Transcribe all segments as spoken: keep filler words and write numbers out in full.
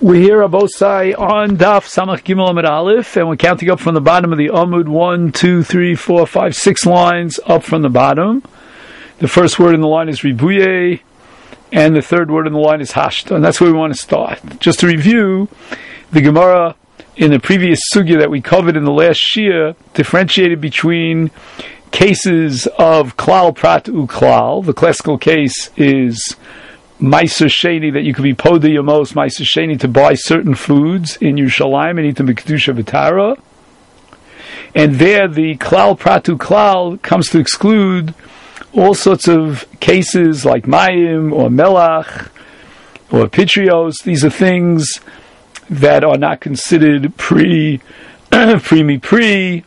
We're here, Abosai, on Daf Samach Gimel Amud Aleph, and we're counting up from the bottom of the Amud, one, two, three, four, five, six lines up from the bottom. The first word in the line is Ribuye, and the third word in the line is Hashta, and that's where we want to start. Just to review, the Gemara in the previous sugya that we covered in the last shir differentiated between cases of Klal Prat U Klal. The classical case is Meiser Sheni, that you could be Poda Yamos, Meiser Sheni, to buy certain foods in Yerushalayim and eat them B'Kedusha V'Tara. And there the Klal Pratu Klal comes to exclude all sorts of cases like Mayim or Melach or Pitrios. These are things that are not considered pre, pre-mi pre,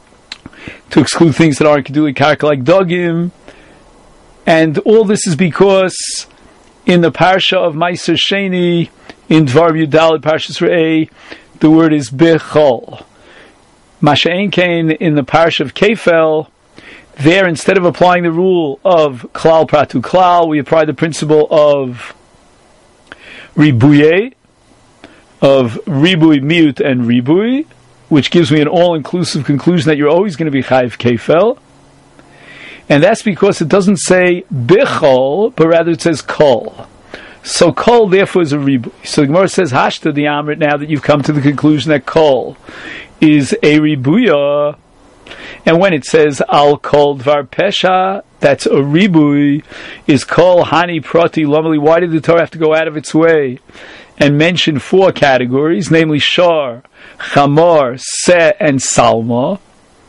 to exclude things that aren't Keduli Karka like Dogim. And all this is because in the parsha of Meiser Sheni, in Dvar Yudalid Parshas Re'eh, the word is Bechol. Masha'en Kain, in the parsha of Kefel, there, instead of applying the rule of Klal Pratu Klal, we apply the principle of Ribuye, of Ribui Miut and Ribui, which gives me an all-inclusive conclusion that you're always going to be Chayiv Kefel. And that's because it doesn't say Bichol, but rather it says Kol. So Kol, therefore, is a Ribu. So the Gemara says, Hashta the Amrit, now that you've come to the conclusion that Kol is a Ribuya. And when it says Al Kol Dvar Pesha, that's a Ribui, is Kol Hani Prati Lomali. Why did the Torah have to go out of its way and mention four categories, namely Shar, Chamor, Se, and Salma,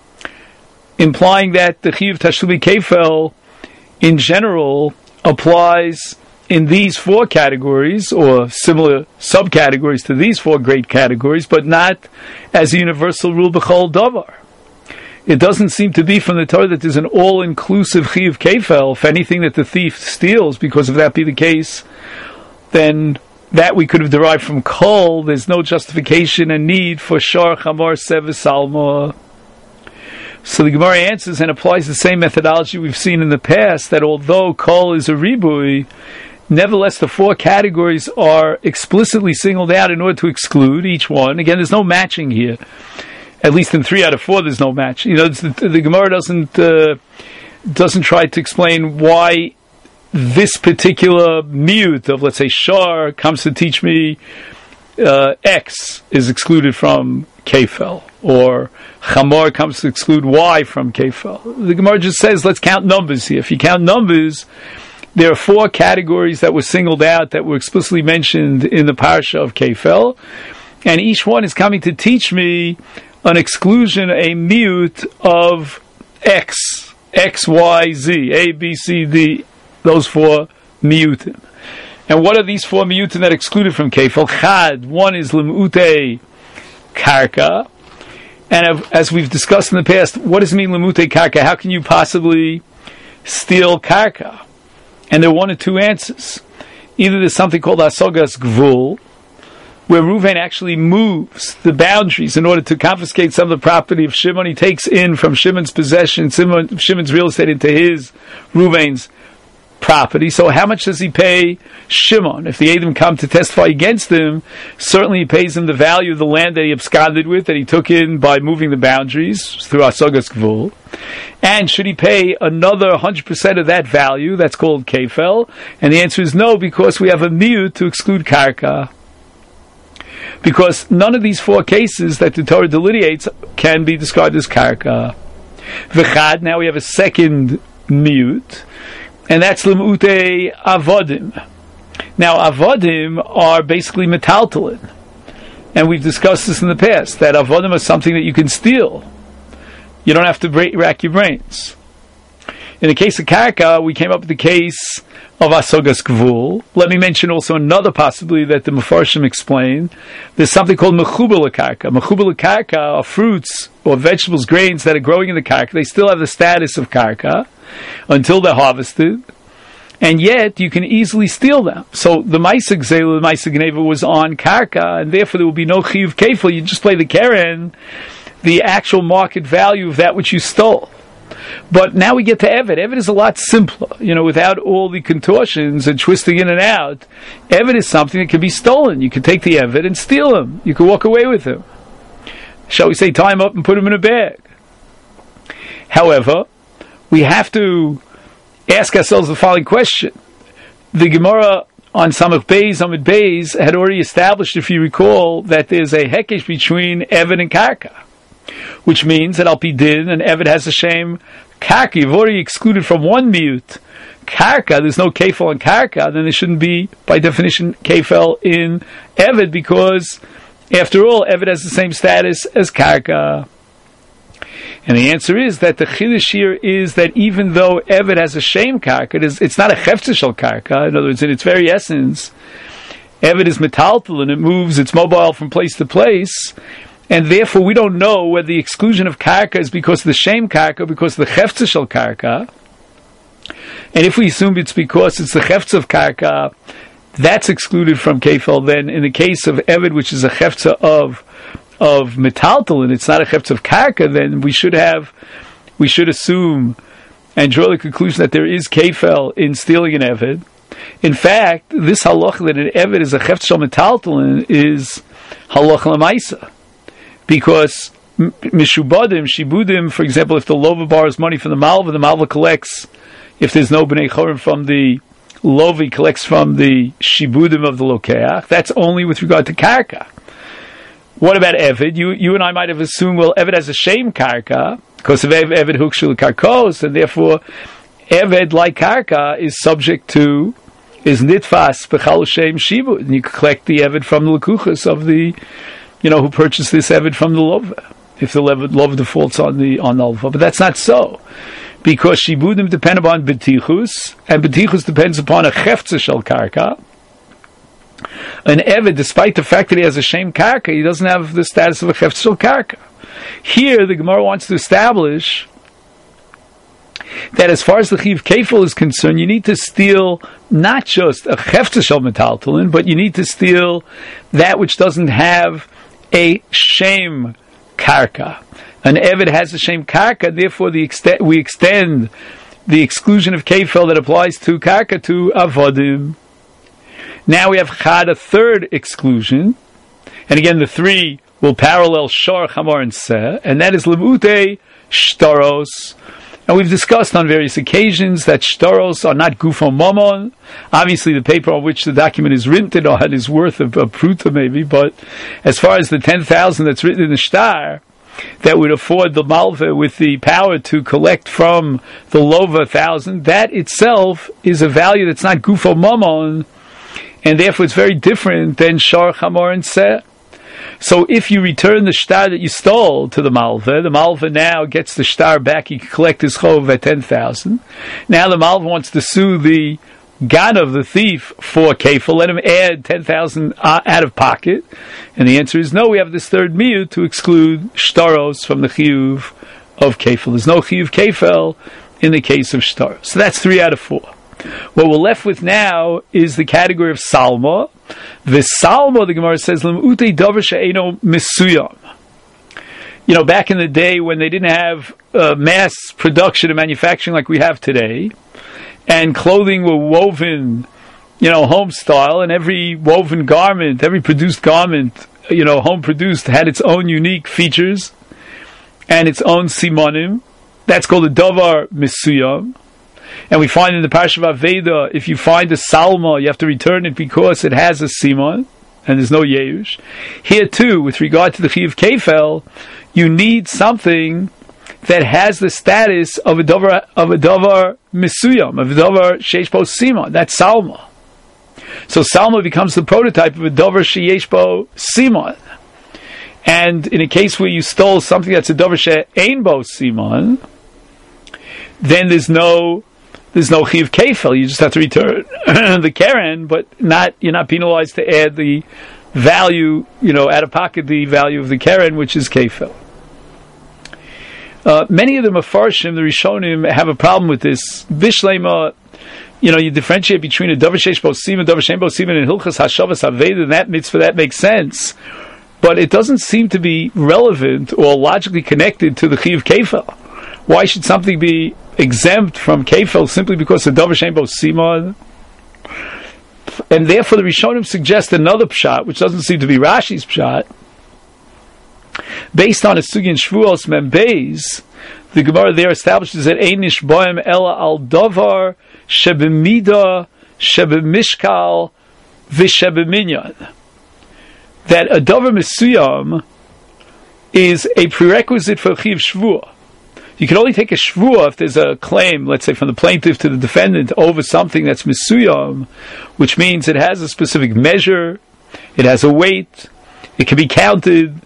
implying that the Chiyuv Tashlumi Kefel in general applies in these four categories, or similar subcategories to these four great categories, but not as a universal rule b'chol davar. It doesn't seem to be from the Torah that there's an all-inclusive Chiyuv Kefel. If anything that the thief steals, because if that be the case, then that we could have derived from Kol. There's no justification and need for Shar, Chamor, Sev, Salma. So the Gemara answers and applies the same methodology we've seen in the past, that although Kol is a Ribui, nevertheless the four categories are explicitly singled out in order to exclude each one. Again, there's no matching here. At least in three out of four, there's no match. You know, the, the Gemara doesn't uh, doesn't try to explain why this particular miut of, let's say, Shar comes to teach me uh, X is excluded from Kefel, or Chamor comes to exclude Y from Kefel. The Gemara just says, let's count numbers here. If you count numbers, there are four categories that were singled out, that were explicitly mentioned in the parsha of Kefel, and each one is coming to teach me an exclusion, a miut of X, X, Y, Z, A, B, C, D, those four miutim. And what are these four miutim that excluded from Kefel? Chad, one is Limute Karka. And as we've discussed in the past, what does it mean Limute Karka? How can you possibly steal Karka? And there are one or two answers. Either there's something called Asogas Gvul, where Reuven actually moves the boundaries in order to confiscate some of the property of Shimon. He takes in from Shimon's possession, Shimon's real estate, into his, Reuven's property. So how much does he pay Shimon? If the Edom come to testify against him, certainly he pays him the value of the land that he absconded with, that he took in by moving the boundaries through Asogas Gvul. And should he pay another one hundred percent of that value? That's called Kefel. And the answer is no, because we have a miut to exclude Karka. Because none of these four cases that the Torah delineates can be described as Karka. V'chad, now we have a second miut, and that's Limute Avodim. Now, Avodim are basically metaltalin. And we've discussed this in the past, that Avodim are something that you can steal. You don't have to break, rack your brains. In the case of Karka, we came up with the case of Asogas Gvul. Let me mention also another possibility that the Mefarshim explain. There's something called Mechubel Karka. Mechubel Karka are fruits or vegetables, grains that are growing in the Karka. They still have the status of Karka until they're harvested, and yet you can easily steal them. So the Maisa Gzela, the Maisa Gneva was on Karka, and therefore there will be no Chiyuv Kefel. You just play the Keren, the actual market value of that which you stole. But now we get to Eved. Eved is a lot simpler, you know, without all the contortions and twisting in and out. Eved is something that can be stolen. You can take the Eved and steal him. You can walk away with him. Shall we say, tie him up and put him in a bag? However, we have to ask ourselves the following question. The Gemara on Samach Beis, Amid Beis, had already established, if you recall, that there's a hekesh between Eved and Karka, which means that Al Pi Din and Eved has a shame. Karka, you've already excluded from one mute. Karka, there's no kefel on Karka, then there shouldn't be, by definition, kefel in Eved, because, after all, Eved has the same status as Karka. And the answer is that the chiddush here is that even though Eved has a shame Karka, it is, it's not a chefza shel Karka. In other words, in its very essence, Eved is metaltal and it moves, it's mobile from place to place. And therefore, we don't know whether the exclusion of Karka is because of the shame Karka or because of the chefza shel Karka. And if we assume it's because it's the chefza of Karka, that's excluded from Kefel. Then, in the case of Eved, which is a chefza of of metaltal, and it's not a chefza of Karka, then we should have, we should assume and draw the conclusion that there is Kefel in stealing an Eved. In fact, this halacha that an Eved is a chefza shel metaltal is halacha l'maisa. Because mishubadim, shibudim, for example, if the lova borrows money from the malva, the malva collects, if there's no bnei chorim from the lova, he collects from the shibudim of the lokeach. That's only with regard to karka. What about Eved? You you and I might have assumed, well, Eved has a shame karka, because of Eved hukshul karkos, and therefore Eved, like karka, is subject to, is nitfas b'chal shem shibud, and you can collect the Eved from the lekuchas of the, you know, who purchased this Eved from the Lova, if the Lova defaults on the on the Lova. But that's not so, because Shibudim depend upon Betichus, and Betichus depends upon a Chefza Shel Karka. An Eved, despite the fact that he has a shame Karka, he doesn't have the status of a Chefza Shel Karka. Here, the Gemara wants to establish that as far as the Chiv Kefil is concerned, you need to steal not just a Chefza Shel Metaltalin, but you need to steal that which doesn't have a shame karka. An Eved has a shame karka, therefore the ext- we extend the exclusion of kefel that applies to karka to avodim. Now we have chad, a third exclusion, and again the three will parallel shor, chamor, and seh, and that is lemute shtaros. And we've discussed on various occasions that shtaros are not gufo momon. Obviously, the paper on which the document is written on is worth a, a pruta maybe, but as far as the ten thousand that's written in the shtar, that would afford the malva with the power to collect from the lova thousand, that itself is a value that's not gufo momon, and therefore it's very different than shor, chamor, and seh. So if you return the shtar that you stole to the malva, the malva now gets the shtar back. He can collect his chov at ten thousand. Now the malva wants to sue the ganav, the thief, for kefil. Let him add ten thousand uh, out of pocket. And the answer is no. We have this third miyut to exclude shtaros from the chiyuv of kefil. There's no chiyuv kefil in the case of shtaros. So that's three out of four. What we're left with now is the category of salma. The salma, the Gemara says, "Lemute davar she'eino misuyam." You know, back in the day when they didn't have uh, mass production and manufacturing like we have today, and clothing were woven, you know, home style, and every woven garment, every produced garment, you know, home produced, had its own unique features and its own simonim. That's called a davar misuyam. And we find in the Parsha of Aveda, if you find a salma, you have to return it because it has a simon, and there's no yeush. Here too, with regard to the Chiv Kefel, you need something that has the status of a davar of a davar misuyam, of a davar sheish bo simon. That's salma. So salma becomes the prototype of a davar sheish bo simon. And in a case where you stole something that's a davar she'ein bo simon, then there's no There's no chiv kefel. You just have to return the keren, but not you're not penalized to add the value, you know, out of pocket the value of the keren, which is kefel. Uh, many of the Mefarshim, the Rishonim, have a problem with this. Bishlema, you know, you differentiate between a davar sheish bo siman, davar she'ein bo siman, and hilchas hashavas aveda, and that mitzvah that makes sense, but it doesn't seem to be relevant or logically connected to the chiv kefel. Why should something be exempt from kefel simply because the davar shein bo simon? And therefore the Rishonim suggest another pshat, which doesn't seem to be Rashi's pshat, based on a sugi in Shvuos Mem Beis. The Gemara there establishes that ein nishboim ela al davar shebemida shebemishkal v'shebeminyan, that a davar mesuyam is a prerequisite for chiv shvuah. You can only take a shvuah if there's a claim, let's say from the plaintiff to the defendant, over something that's mesuyam, which means it has a specific measure, it has a weight, it can be counted.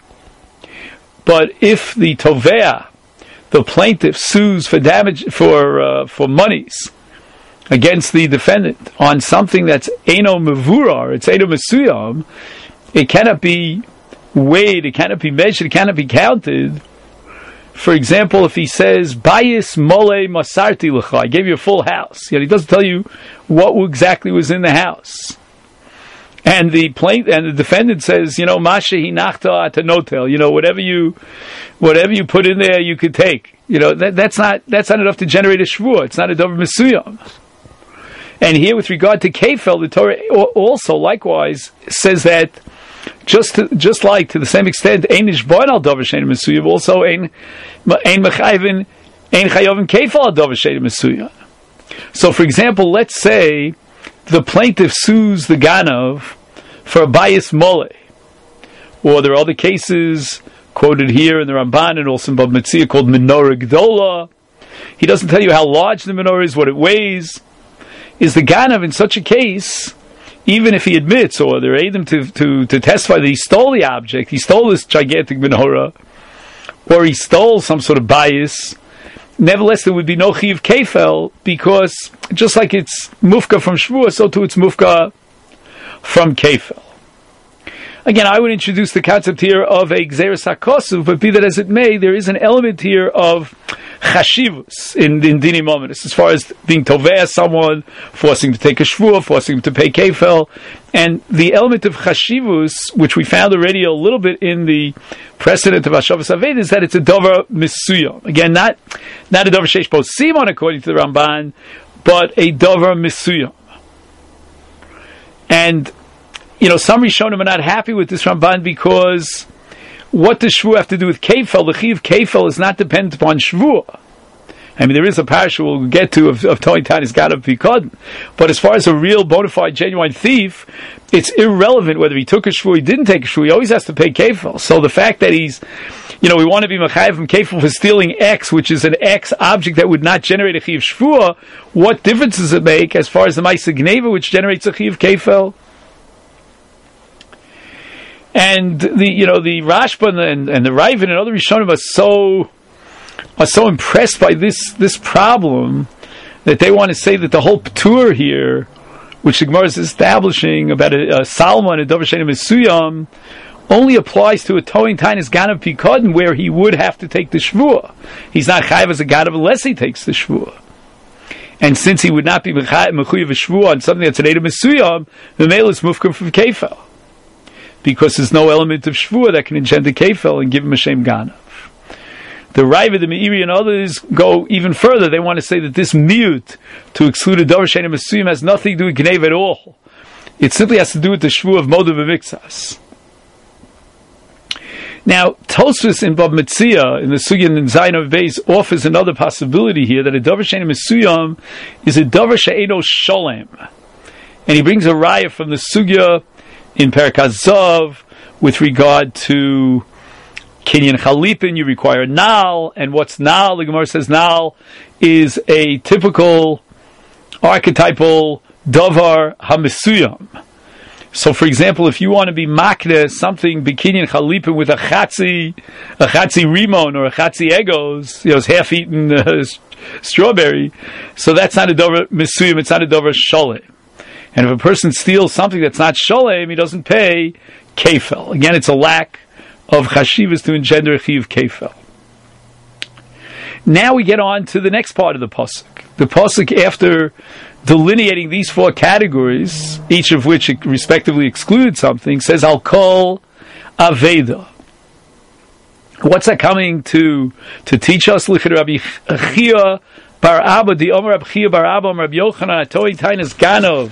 But if the tovea, the plaintiff, sues for damage for uh, for monies against the defendant on something that's eino mevurar, it's eino mesuyam, it cannot be weighed, it cannot be measured, it cannot be counted. For example, if he says, Bayis mole masarti l'cha, I gave you a full house, yet he doesn't tell you what exactly was in the house. And the plaintiff and the defendant says, you know, Masha hinachta atanotel, you know, whatever you, whatever you put in there, you could take. You know, that, that's not that's not enough to generate a shvuah. It's not a davar mesuyam. And here, with regard to kefel, the Torah also likewise says that just to, just like to the same extent, ein nishboin al davar shein mesuyam, also ein ein mechayvin ein chayovin kefel al davar shein mesuyam. So, for example, let's say the plaintiff sues the ganav for a bayis mole, or there are other cases quoted here in the Ramban and also in Bab Metzia called menorah gdola. He doesn't tell you how large the menorah is, what it weighs. Is the ganav in such a case, even if he admits, or they're aiding to, to, to testify that he stole the object, he stole this gigantic menorah, or he stole some sort of bayis, nevertheless there would be no chiv kefel, because just like it's mufka from shvuah, so too it's mufka from kefel. Again, I would introduce the concept here of a gzeres hakosuv, but be that as it may, there is an element here of chashivus in, in dini momentus, as far as being tovea someone, forcing to take a shvuah, forcing him to pay kefel, and the element of chashivus, which we found already a little bit in the precedent of Hashavas Aved, is that it's a davar mesuyam. Again, not not a davar sheish bo simon according to the Ramban, but a davar mesuyam. And you know, some Rishonim are not happy with this Ramban because what does shvuah have to do with kefel? The chiv kefel is not dependent upon shvuah. I mean, there is a parasha we'll get to of, of Toin Tanis Ganav Pikod, but as far as a real bona fide, genuine thief, it's irrelevant whether he took a shvuah or he didn't take a shvuah. He always has to pay kefel. So the fact that he's, you know, we want to be mechayev from kefel for stealing X, which is an X object that would not generate a chiv shvuah, what difference does it make as far as the Ma'aseh Gneva, which generates a chiv kefel? And the you know the Rashba and, and the Raven and other Rishonim are so are so impressed by this this problem that they want to say that the whole ptur here, which the Gemara is establishing about a, a Salma and a davar shein mesuyam, only applies to a toin tainus ganav pikadon where he would have to take the shvuah. He's not chayav as a ganav unless he takes the shvuah. And since he would not be mechuyev a shvuah on something that's an edom mesuyam, the male is mufkum from kefel, because there's no element of shvuah that can engender kefel and give him a shem ganav. The Raiva, the Meiri, and others go even further. They want to say that this miyut to exclude a davar shein mesuyam has nothing to do with gnev at all. It simply has to do with the shvuah of modav v'miktsas. Now, Tosfos in Bab Metzia, in the Sugya in Zayin of Beis, offers another possibility here, that a davar shein mesuyam is a davar she'eino sholem. And he brings a raya from the Sugya in Perek Zav with regard to Kinyan Chalipin, you require Nal, and what's Nal? The Gemara says Nal is a typical archetypal Davar HaMesuyam. So, for example, if you want to be makne something Kinyan Chalipin with a Chatzi, a Chatzi Rimon or a Chatzi Egos, you know, it's half-eaten uh, strawberry, so that's not a Davar Mesuyam, it's not a Davar Sholem. And if a person steals something that's not sholem, he doesn't pay kefel. Again, it's a lack of chashivas to engender a chiv kefel. Now we get on to the next part of the pasuk. The pasuk, after delineating these four categories, each of which respectively excludes something, says al kol aveda. What's that coming to to teach us? Look at Rabbi Chia Bar Abba, the Omer Rabbi Chia Bar Abba, Rabbi Yochanan, Toi Tainas Ganov,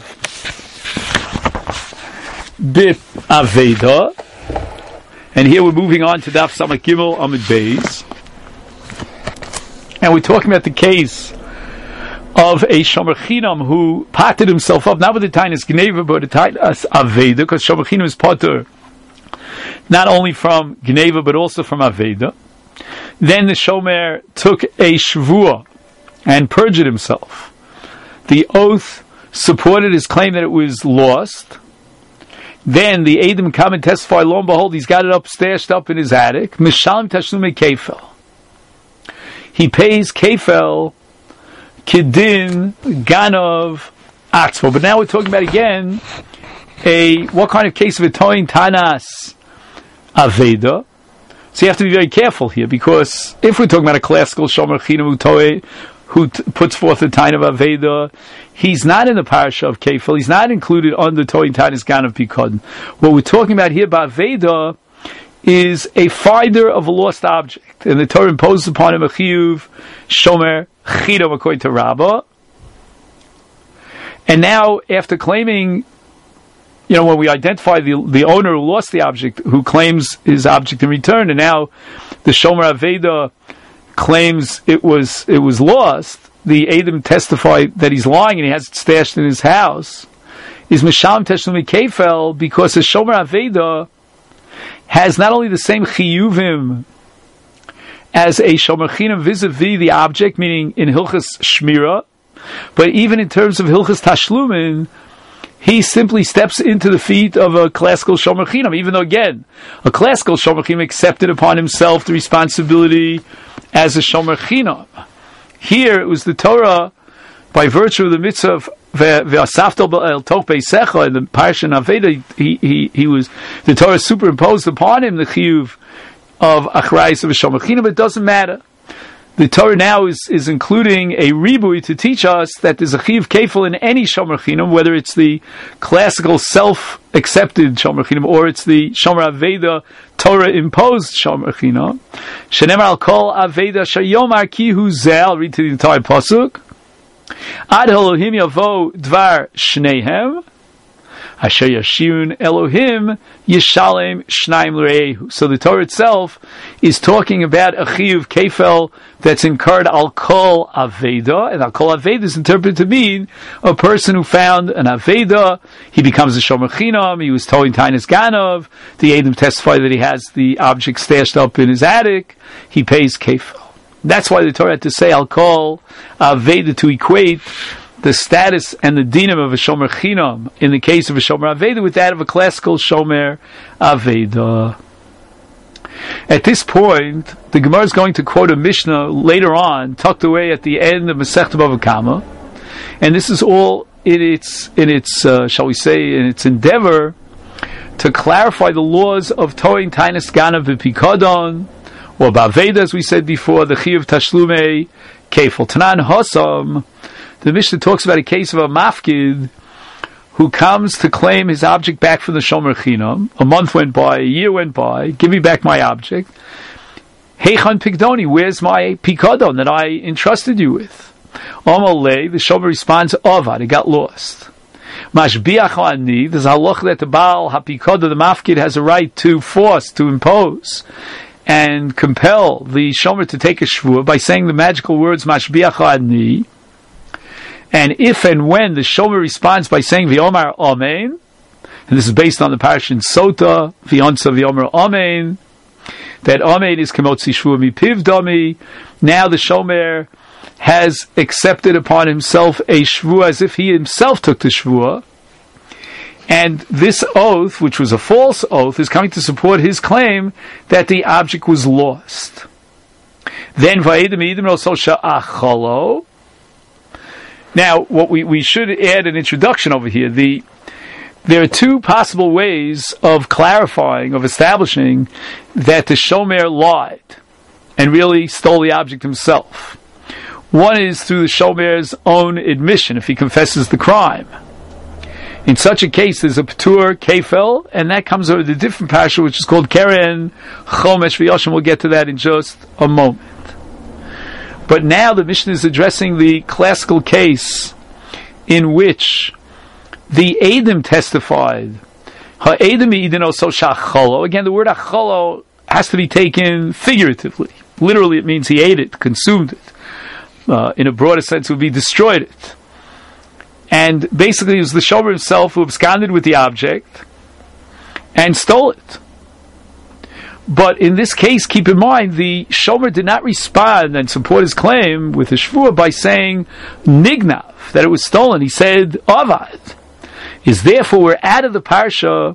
Bit Aveda. And here we're moving on to Daf Samach Gimel Amud Beis. And we're talking about the case of a Shomer Chinam who potted himself up, not with the Tainas Gneva, but the Tainas Aveda, because Shomer Chinam is potter not only from Gneva, but also from Aveda. Then the Shomer took a Shavua and perjured himself. The oath supported his claim that it was lost. Then the Eidim come and testify, lo and behold, he's got it up, stashed up in his attic. Mishalim Tashlume Kefel. He pays Kefel, Kidin, Ganov, Atzvo. But now we're talking about again a what kind of case of a Toin Tanas Aveda. So you have to be very careful here, because if we're talking about a classical Shomer Chinam Utoe who t- puts forth a Tain of Aveda, he's not in the parasha of Kefel, he's not included under Toin Tanas Ganav Pikod. What we're talking about here about Aveda is a finder of a lost object, and the Torah imposes upon him a chiyuv Shomer Chidam according to Rabbah. And now, after claiming, you know, when we identify the the owner who lost the object, who claims his object in return, and now the Shomer Aveda claims it was it was lost, the Eidim testify that he's lying and he has it stashed in his house, is Misham Teshlumi Kefel, because the Shomer Aveda has not only the same chiyuvim as a Shomer Chinam vis-a-vis the object, meaning in Hilchas Shmira, but even in terms of Hilchas Tashlumin, he simply steps into the feet of a classical Shomer Chinam, even though, again, a classical Shomer Chinam accepted upon himself the responsibility as a Shomer Chinam. Here, it was the Torah, by virtue of the mitzvah of Ve'asafto el Tok Beisecha, in the Parsha Aveda, he, he, he was, the Torah superimposed upon him the chiyuv of Achrayis of a Shomer Chinam, but it doesn't matter. The Torah now is, is including a ribui to teach us that there's a chiyuv kefil in any Shomer Chinam, whether it's the classical self-accepted Shomer Chinam or it's the Shomer Aveda Torah-imposed Shomer Chinam. Shenemar al kol Aveda shayomar ki hu zeh. I'll read to the entire pasuk. Ad Elohim yavo dvar shnehem asher yashirun Elohim yishalem shnaim l'reihu. So the Torah itself is talking about a chiyuv kefel that's incurred al kol aveda, and al kol aveda is interpreted to mean a person who found an aveda, he becomes a Shomer Chinam, he was told Tainas Ganov, the Eidim testify that he has the object stashed up in his attic, he pays kefel. That's why the Torah had to say al kol aveda to equate the status and the dinim of a Shomer Chinam in the case of a Shomer Aveda with that of a classical Shomer Aveda. At this point, the Gemara is going to quote a Mishnah later on, tucked away at the end of Masechta Bava Kama, and this is all in its, in its, uh, shall we say, in its endeavor to clarify the laws of Toin Tainas Ganav V'Pikadon, or Baveda, as we said before, the Chiyuv Tashlume Kefil. Tanan Hosam, the Mishnah talks about a case of a mafkid who comes to claim his object back from the Shomer Chinam. A month went by, a year went by, give me back my object. Heichan Pikdoni, where's my Pikadon that I entrusted you with? Amalei, the Shomer responds, Avad, it got lost. Mashbiach ani, there's a halach that the Baal HaPikadon, the mafkid, has a right to force, to impose, and compel the Shomer to take a shvur by saying the magical words, Mashbiach ani. And if and when the Shomer responds by saying V'omar Amen, and this is based on the parasha in Sota, V'onsa V'omar Amen, that Amen is Kemotzi Shvua Mipiv Dami, now the Shomer has accepted upon himself a Shvua as if he himself took the Shvua, and this oath, which was a false oath, is coming to support his claim that the object was lost. Then V'edim Edim Roso Sha'achalo. Now, what we, we should add an introduction over here. The there are two possible ways of clarifying, of establishing that the Shomer lied and really stole the object himself. One is through the Shomer's own admission, if he confesses the crime. In such a case, there's a P'tur Kefel, and that comes over the different parsha, which is called Keren Chomesh V'Yoshim. We'll get to that in just a moment. But now the Mishnah is addressing the classical case in which the Eidim testified. Ha'edim Eidim also shacholo. Again, the word acholo has to be taken figuratively. Literally, it means he ate it, consumed it. Uh, in a broader sense, it would be destroyed it. And basically, it was the shomer himself who absconded with the object and stole it. But in this case, keep in mind, the shomer did not respond and support his claim with a shvua by saying nignav, that it was stolen. He said avad. Is therefore we're out of the parsha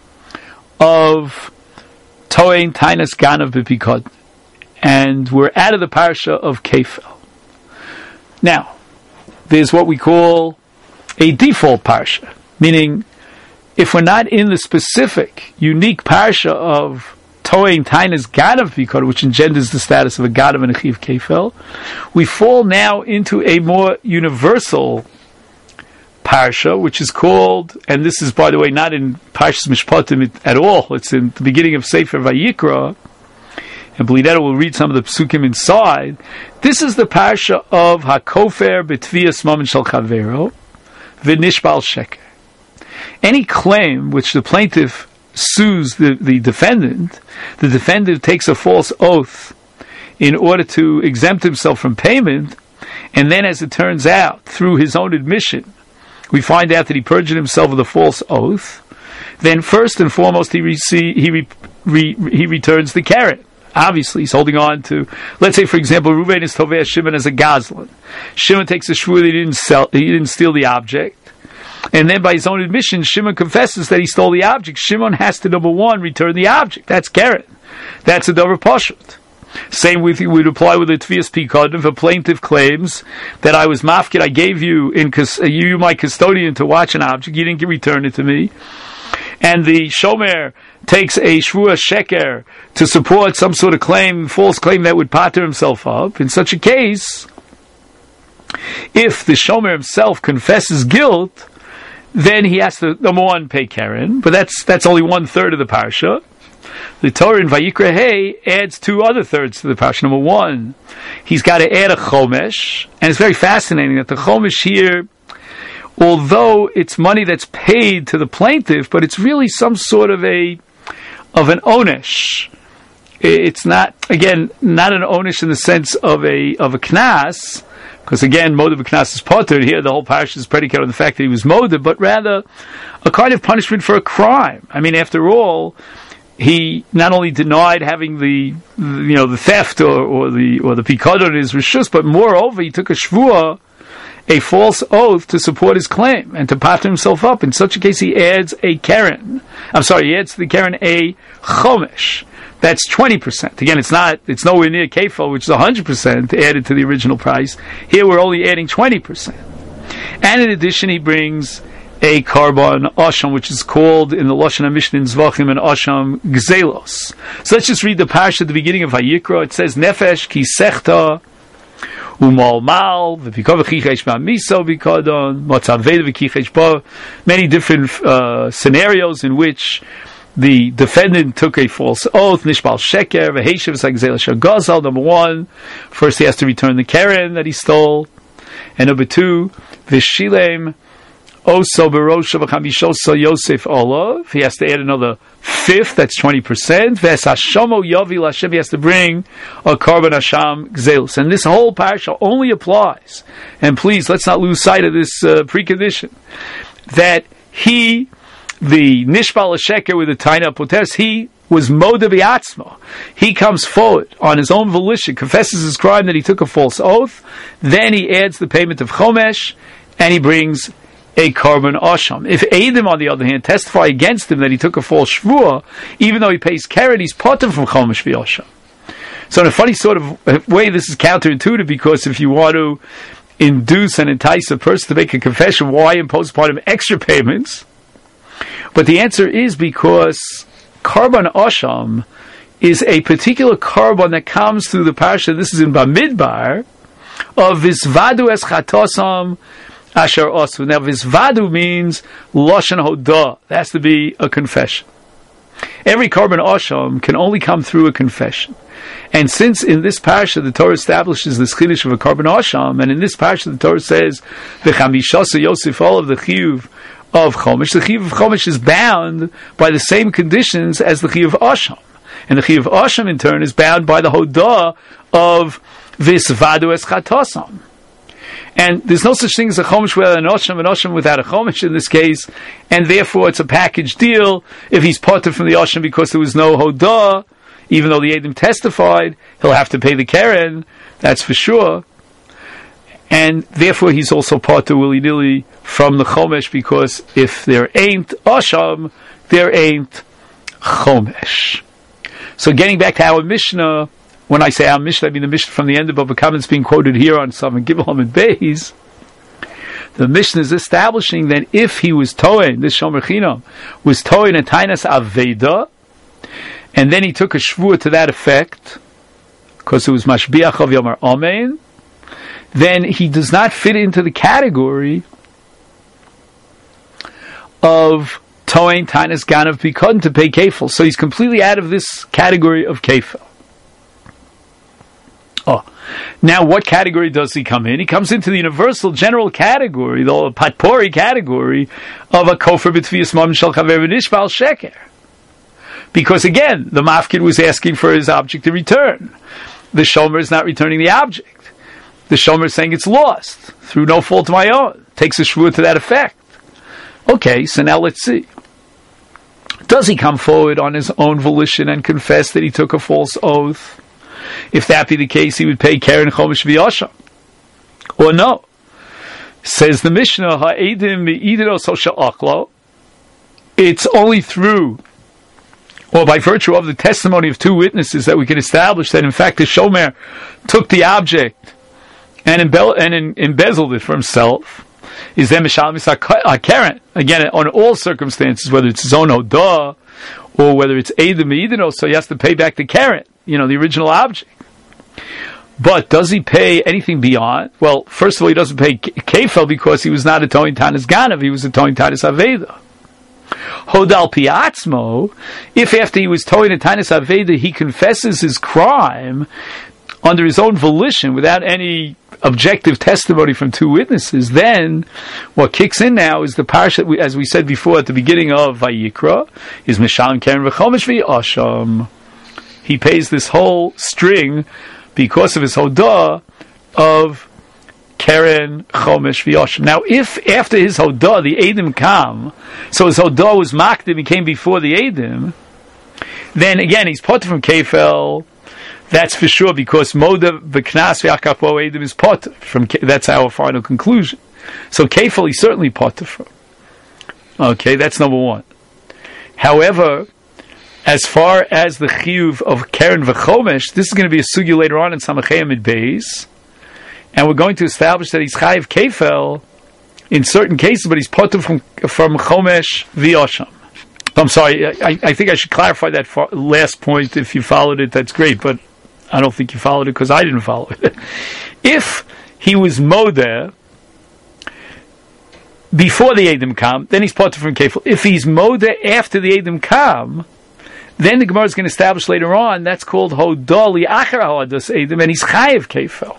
of toein tainas ganav b'pikod, and we're out of the parsha of kefel. Now, there's what we call a default parsha, meaning if we're not in the specific, unique parsha of toein tainas ganav b'pikod, which engenders the status of a ganav and a chiv kefel, we fall now into a more universal parsha, which is called, and this is, by the way, not in Parshas Mishpatim at all, it's in the beginning of Sefer Vayikra, and Blidetta will read some of the psukim inside. This is the parsha of Hakofer B'Tvias Mammon Shel Chavero V'Nishbal Sheker. Any claim which the plaintiff sues the, the defendant, the defendant takes a false oath in order to exempt himself from payment, and then, as it turns out, through his own admission, we find out that he perjured himself with a false oath, then first and foremost he receive, he re, re, he returns the carrot. Obviously, he's holding on to, let's say, for example, Reuven is toveh Shimon as a gazlan. Shimon takes a shvur that he didn't sell, he didn't steal the object, and then by his own admission, Shimon confesses that he stole the object. Shimon has to, number one, return the object. That's carrot. That's a davar pashut. Same with would apply with a Tvias Pikod. If a plaintiff claims that I was mafkid, I gave you in you my custodian to watch an object, you didn't return it to me, and the shomer takes a shvua sheker to support some sort of claim, false claim that would pater himself up. In such a case, if the shomer himself confesses guilt, then he has to, number one, pay Karen, but that's that's only one third of the parsha. The Torah in Vayikra Hey adds two other thirds to the parsha. Number one, he's got to add a chomesh, and it's very fascinating that the chomesh here, although it's money that's paid to the plaintiff, but it's really some sort of a of an onesh. It's not, again, not an onesh in the sense of a of a knas, because again, moed b'knas is potter. Here, the whole parsha is predicated on the fact that he was moed, but rather a kind of punishment for a crime. I mean, after all, he not only denied having the, you know, the theft or, or the or the pikadon in his rishus, but moreover, he took a shvua, a false oath, to support his claim and to pater himself up. In such a case, he adds a keren. I'm sorry, he adds to the keren a chomesh. That's twenty percent. Again, it's not, it's nowhere near kefel, which is one hundred percent added to the original price. Here, we're only adding twenty percent. And in addition, he brings a carbon asham, which is called in the Lashon HaMishnah in Zvachim an asham gzelos. So let's just read the parsha at the beginning of Vayikra. It says, Nefesh ki sechta umal mal v'pikov v'chichesh ba'miso b'kodon matzav veda v'chichesh ba. Many different uh, scenarios in which the defendant took a false oath, nishbal sheker v'heishav zagzel shagazal. Number one, first he has to return the keren that he stole, and number two, v'shilem Oso Barosha V'chamishosa Yosef Olav. He has to add another fifth, that's twenty percent. Ves Hashomo Yovi Hashem, he has to bring a Karban Hasham Gzelos. And this whole parsha only applies, and please, let's not lose sight of this uh, precondition, that he, the Nishbal Sheker with the Taina Poteres, he was Moda B'Atzma. He comes forward on his own volition, confesses his crime that he took a false oath, then he adds the payment of Chomesh, and he brings a carbon asham. If Eidim, on the other hand, testify against him that he took a false shvua, even though he pays keren, he's potem from chomesh v'asham. So in a funny sort of way, this is counterintuitive, because if you want to induce and entice a person to make a confession, why impose upon him extra payments? But the answer is because carbon asham is a particular carbon that comes through the parsha, this is in Bamidbar, of Visvadu es chatosam Asher Osu. Now, Visvadu means Lashon Hodah. That has to be a confession. Every Korban Asham can only come through a confession. And since in this parasha the Torah establishes the chiddush of a Korban Asham, and in this parasha the Torah says, V'chamishasa Yosef, all of the chiyuv of Chomesh, the chiyuv of Chomesh is bound by the same conditions as the chiyuv of Asham. And the chiyuv of Asham in turn is bound by the Hodah of Visvadu es Chatosam. And there's no such thing as a chomesh without an osham, an osham without a chomesh in this case, and therefore it's a package deal. If he's parted from the osham because there was no hodah, even though the Edom testified, he'll have to pay the keren, that's for sure. And therefore he's also parted willy-nilly from the chomesh, because if there ain't osham, there ain't chomesh. So getting back to our Mishnah, when I say our Mishnah, I mean the Mishnah from the end of Bava Kama that's being quoted here on Saman Gimel and Beis. The Mishnah is establishing that if he was toin, this Shomer Chinam, was toin a tainas aveda, and then he took a shvua to that effect, because it was mashbiach of Yomar Amen, then he does not fit into the category of toin tainas ganav bikon to pay kefil. So he's completely out of this category of kefil. Oh, now what category does he come in? He comes into the universal general category, the patpori category of a kofer b'tvius mam shel chaver v'nishbal sheker. Because again, the mafkid was asking for his object to return. The shomer is not returning the object. The shomer is saying it's lost through no fault of my own. Takes a shvur to that effect. Okay, so now let's see. Does he come forward on his own volition and confess that he took a false oath? If that be the case, he would pay keren chomesh v'yasham. Or no. Says the Mishnah, ha'edim mi'idinos hosha'aklo. It's only through, or by virtue of the testimony of two witnesses, that we can establish that in fact the shomer took the object and, embe- and in- embezzled it for himself. Is there mishal misah keren? Again, on all circumstances, whether it's his own hodah, or whether it's edim mi'idinos, so he has to pay back the keren, you know, the original object. But does he pay anything beyond? Well, first of all, he doesn't pay kefel because he was not a toin tanis ganav, he was a toin tanis aveda. Hodal piatzmo, if after he was toin tanis aveda, he confesses his crime under his own volition without any objective testimony from two witnesses, then what kicks in now is the parsha, as we said before at the beginning of Vayikra, is Mishalim Keren V'chomesh V'asham. He pays this whole string because of his hodah of Keren, Chomesh, V'yasham. Now, if after his hodah the Edom come, so his hodah was makdim, he came before the Edom, then again he's potter from Kefel. That's for sure, because Moda V'knas V'akapo Edom is potter from. That's our final conclusion. So Kefel he's certainly potter from. Okay, that's number one. However, as far as the chiyuv of Keren v'chomesh, this is going to be a sugya later on in Samachei Amid Beis, and we're going to establish that he's chayiv kefel in certain cases, but he's potter from from chomesh v'yasham. I'm sorry, I, I think I should clarify that far, last point. If you followed it, that's great, but I don't think you followed it because I didn't follow it. If he was modeh before the Edom Kam, then he's potter from kefel. If he's modeh after the Edom Kam, then the Gemara is going to establish later on, that's called Hodali Achar Ha'adas Edom, and he's Chayiv Kefel.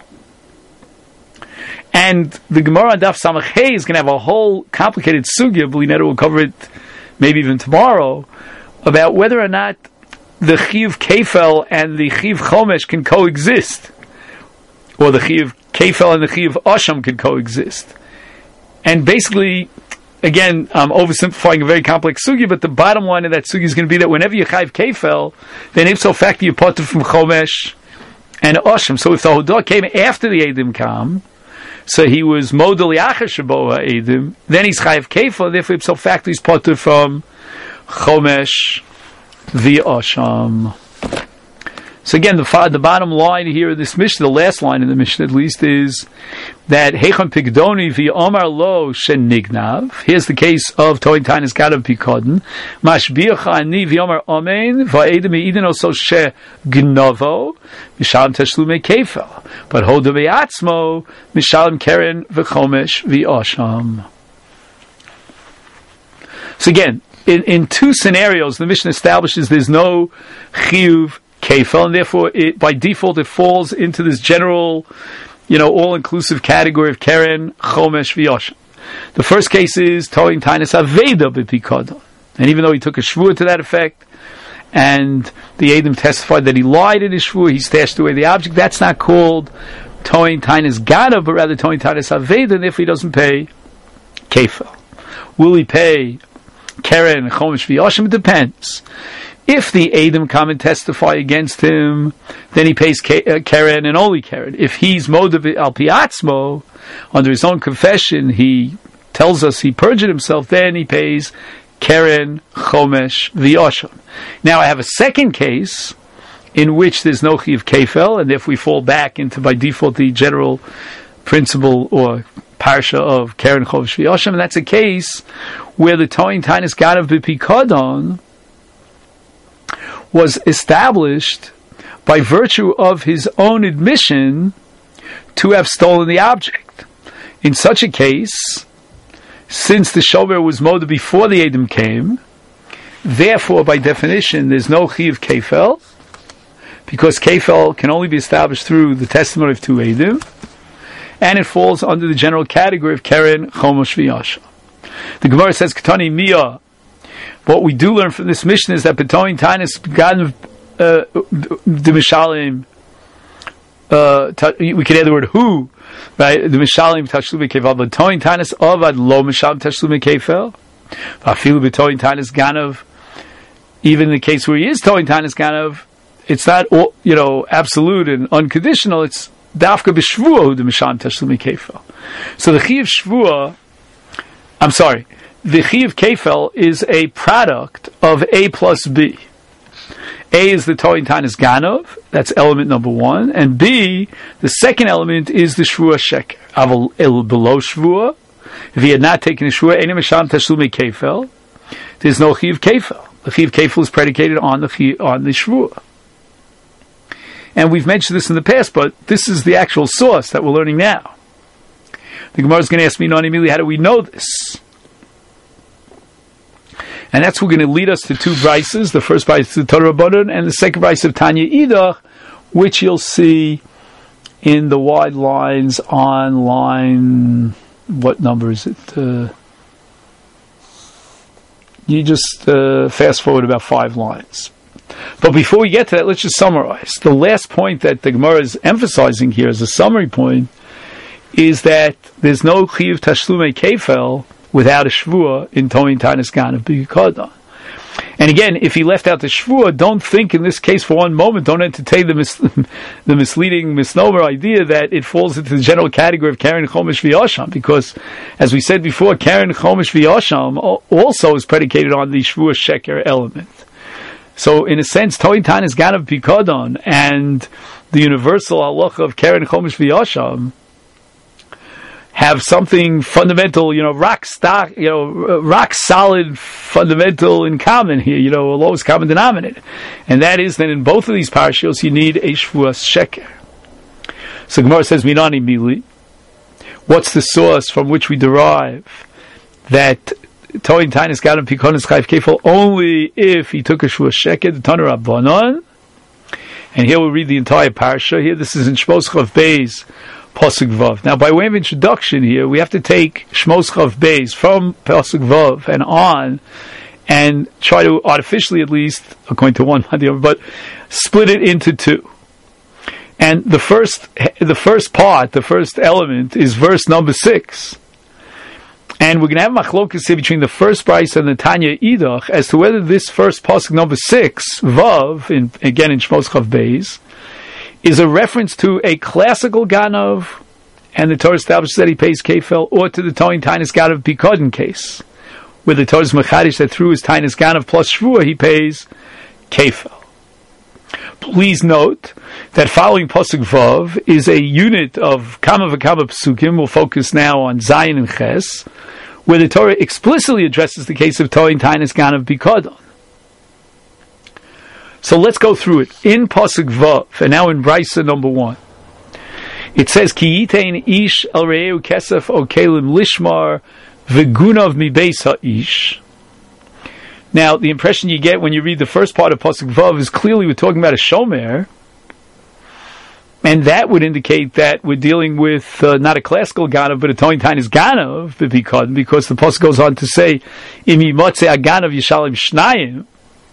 And the Gemara on Daf Samach Hey is going to have a whole complicated sugya, Blinetta will cover it maybe even tomorrow, about whether or not the Chiv Kefel and the Chiv Chomesh can coexist, or the Chiv Kefel and the Chiv Asham can coexist. And basically, again, I'm oversimplifying a very complex sugi, but the bottom line of that sugi is going to be that whenever you chayiv kefel, then ipso facto you potter from chomesh and asham. So if the hodah came after the Edom Kam, so he was model yachar shabo ha'edim, then he's chayiv kefel, therefore ipso facto he's potter from chomesh the asham. So again, the the bottom line here of this Mishnah, the last line in the Mishnah at least, is that Heichon Pigdoni v'Omar Lo Shenignav. Here's the case of Toin Tainis Gadav Pikodin. Mashbiach Ani v'Omar Amen v'Edem Eidin Oso She Gnavo Mishalem Tashlume Kefel. But Hoda Be'atzmo Mishalem Keren v'Chomesh v'Osham. So again, in, in two scenarios, the Mishnah establishes there's no Chiyuv Kefel, and therefore, it, by default, it falls into this general, you know, all-inclusive category of Keren, Chomesh, V'Yosham. The first case is Toin Tainis Aveda B'Pikadon. And even though he took a shvua to that effect, and the Edom testified that he lied in his shvua, he stashed away the object, that's not called Toin Tainis Gadav, but rather Toin Tainis Aveda, and therefore he doesn't pay Kefel. Will he pay Keren, Chomesh, V'Yosham? It depends. If the Edom come and testify against him, then he pays Keren and only Keren. If he's Modav al Piatzmo, under his own confession, he tells us he perjured himself, then he pays Keren, Chomesh, V'Yosham. Now I have a second case in which there's no Chiv Kefel, and if we fall back into, by default, the general principle or parsha of Keren, Chomesh, V'Yosham, and that's a case where the Toin Tainis Gadav B'Pikadon was established by virtue of his own admission to have stolen the object. In such a case, since the shomer was moda before the Edom came, therefore, by definition, there's no Chiv Kefel, because Kefel can only be established through the testimony of two Edom, and it falls under the general category of Keren, Chomesh, V'Yosham. The Gemara says, Ketani Miyah. What we do learn from this mission is that Betoin Tainis Gadav the Mishalim, we could add the word who, right? The Mishalim Tashlume Kefel, Betoin Tainis Avad Lo Mishalim Tashlume Kefel, Vafilu Betoin Tainis Gadav. Even in the case where he is Toin Tainis Gadav, it's not, you know, absolute and unconditional. It's Dafka B'Shvua who the Mishalim Tashlume Kefel. So the Chiv Shvua, I'm sorry. The Chiv Kefel is a product of A plus B. A is the Toin Tainis Ganav, that's element number one, and B, the second element, is the Shvua Sheker. Aval el below Shvua, if he had not taken a Shvua, Enim Misham Tashlume Kefel, there's no Chiv Kefel. The Chiv Kefel is predicated on the Chiv, on the Shvua. And we've mentioned this in the past, but this is the actual source that we're learning now. The Gemara is going to ask me, non immediately, how do we know this? And that's going to lead us to two brises. The first brise is the Torah Rabbanan, and the second brise of Tanya Idach, which you'll see in the wide lines on line, what number is it? Uh, you just uh, fast forward about five lines. But before we get to that, let's just summarize. The last point that the Gemara is emphasizing here as a summary point is that there's no Chiyuv Tashlume Kefel without a shvua in Toin Tainis Gadav B'Pikadon. And again, if he left out the shvua, don't think in this case for one moment, don't entertain the, mis- the misleading misnomer idea that it falls into the general category of Keren, Chomesh, V'Yosham, because, as we said before, Keren, Chomesh, V'Yosham also is predicated on the shvua sheker element. So, in a sense, Toin Tainis Gadav B'Pikadon and the universal halacha of Keren, Chomesh, V'Yosham have something fundamental, you know, rock stock, you know, rock solid fundamental in common here, you know, a lowest common denominator. And that is that in both of these parashiyos you need a shvuas sheker. So Gemara says, Minani Mili, what's the source from which we derive that Toin Tainis Gadav B'Pikadon is Chayv Kefel only if he took a shvuas sheker, the Tanur Rabbanon? And here we'll read the entire parasha. Here, this is in Shmos Chav Beis, Pasuk Vav. Now, by way of introduction here, we have to take Shmos Chav Beis from Pasuk Vav and on, and try to artificially, at least, according to one, but split it into two. And the first, the first part, the first element, is verse number six. And we're going to have machlokas here between the first brise and the Tanya Idach as to whether this first pasuk number six, Vav, in, again in Shmos Chav Beis, is a reference to a classical Ganav, and the Torah establishes that he pays Kefel, or to the Toin Tainis Gadav B'Pikadon case, where the Torah is mechadish that through his Tainis Ganav plus Shvua he pays Kefel. Please note that following Pasuk Vav is a unit of Kama V'Kama Psukim. We'll focus now on Zayin and Ches, where the Torah explicitly addresses the case of Toin Tainis Ganav Bikodon. So let's go through it. In Pasuk Vav, and now in Brisa number one, it says, Ki yitein ish el re'eu kesef o kelim lishmar v'gunav mi beis ha'ish. Now, the impression you get when you read the first part of Pasuk Vav is clearly we're talking about a shomer, and that would indicate that we're dealing with uh, not a classical ganav, but a toin tainis ganav, because the Pasuk goes on to say, Im yimotze aganav yishalim shnayim.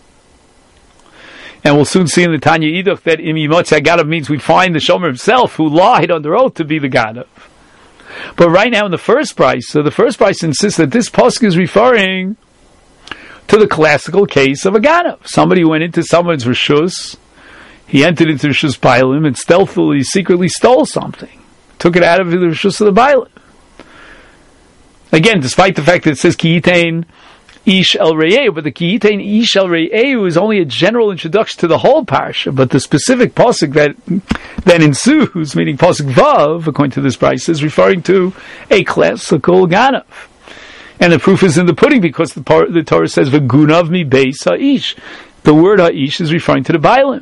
And we'll soon see in the Tanya Iduch that Im yimotze aganav means we find the shomer himself who lied under oath to be the ganav. But right now in the first price, so the first price insists that this Pasuk is referring to the classical case of a ganav. Somebody went into someone's rishus, he entered into rishus bailim and stealthily, secretly stole something, took it out of the rishus of the bailim. Again, despite the fact that it says ki yitein ish el re'eu, but the ki yitein ish el re'eu is only a general introduction to the whole parsha, but the specific pasuk that that ensues, meaning pasuk vav, according to this price, is referring to a classical ganav. And the proof is in the pudding, because the, par- the Torah says, V'gunav mi beis ha'ish. The word ha'ish is referring to the bailim.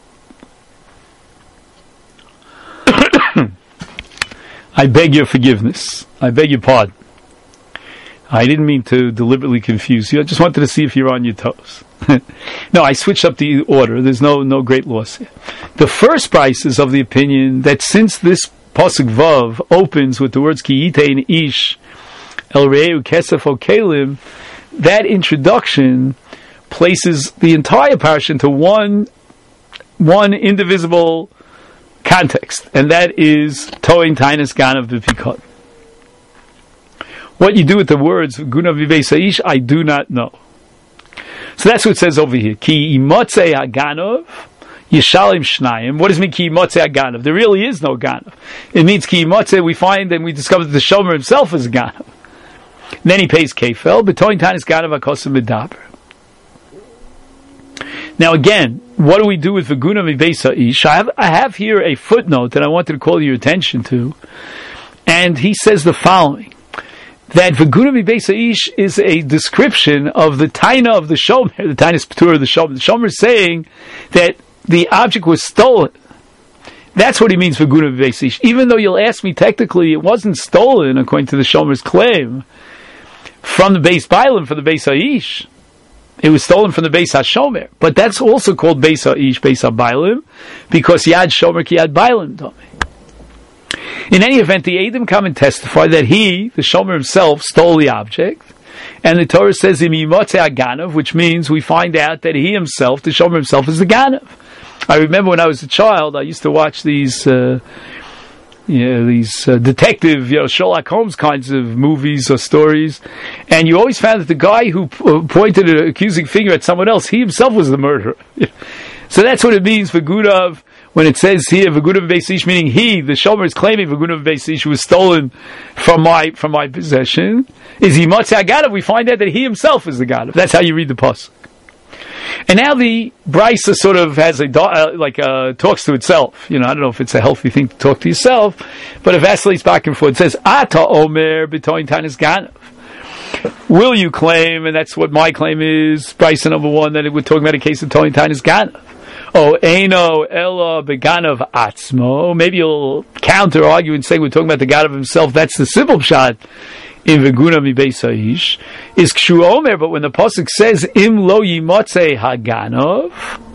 I beg your forgiveness. I beg your pardon. I didn't mean to deliberately confuse you. I just wanted to see if you're on your toes. No, I switched up the order. There's no no great loss here. The first price is of the opinion that since this Pasuk Vav opens with the words Ki yitein ish El Re'eu Kesef O Kelim, that introduction places the entire parsha into one one indivisible context, and that is Toin Tainis Ganav B'Pikod. What you do with the words Gunav V'Beis Ha'ish, I do not know. So that's what it says over here. Ki imotze haganav yishalim shnayim. What does it mean ki imotze haganav? There really is no ganav. It means ki imotze, we find and we discover that the shomer himself is a ganav. Then he pays kefel, but toin tanis ganav akosim medaber. Now again, what do we do with v'guna mibeis ha'ish? I have, I have here a footnote that I wanted to call your attention to, and he says the following: that v'guna mibeis ha'ish is a description of the taina of the shomer, the tainus patur of the shomer. The shomer is saying that the object was stolen. That's what he means v'guna mibeis ha'ish. Even though you'll ask me, technically it wasn't stolen according to the shomer's claim from the base bailim, for the base ha'ish. It was stolen from the Beis HaShomer. But that's also called Beis HaIsh, Beis HaBailim, because Yad Shomer ki Yad Bailim Tomei. In any event, the Eidim come and testify that he, the Shomer himself, stole the object. And the Torah says, Im yimotze haganav, which means we find out that he himself, the Shomer himself, is the Ganav. I remember when I was a child, I used to watch these... Uh, You know, these uh, detective, you know, Sherlock Holmes kinds of movies or stories, and you always found that the guy who p- pointed an accusing finger at someone else, he himself was the murderer. So that's what it means for Gudav when it says here V'gudav Beisish, meaning he, the Shomer, is claiming V'gudav Beisish was stolen from my from my possession. Is he Motze Agadav? We find out that he himself is the Gadav. That's how you read the pasuk. And now the Brisa sort of has a uh, like uh, talks to itself. You know, I don't know if it's a healthy thing to talk to yourself, but it vacillates back and forth. It says, "Ata Omer b'toin tanis ganav." Will you claim, and that's what my claim is, Brisa number one, that we're talking about a case of toin tanis ganav? Oh, Eino Ella beganav atzmo. Maybe you'll counter argue and say we're talking about the Ganav himself. That's the simple shot. In V'guna mi beis ha'ish is kshu omer, but when the pasuk says im lo yimotze haganav,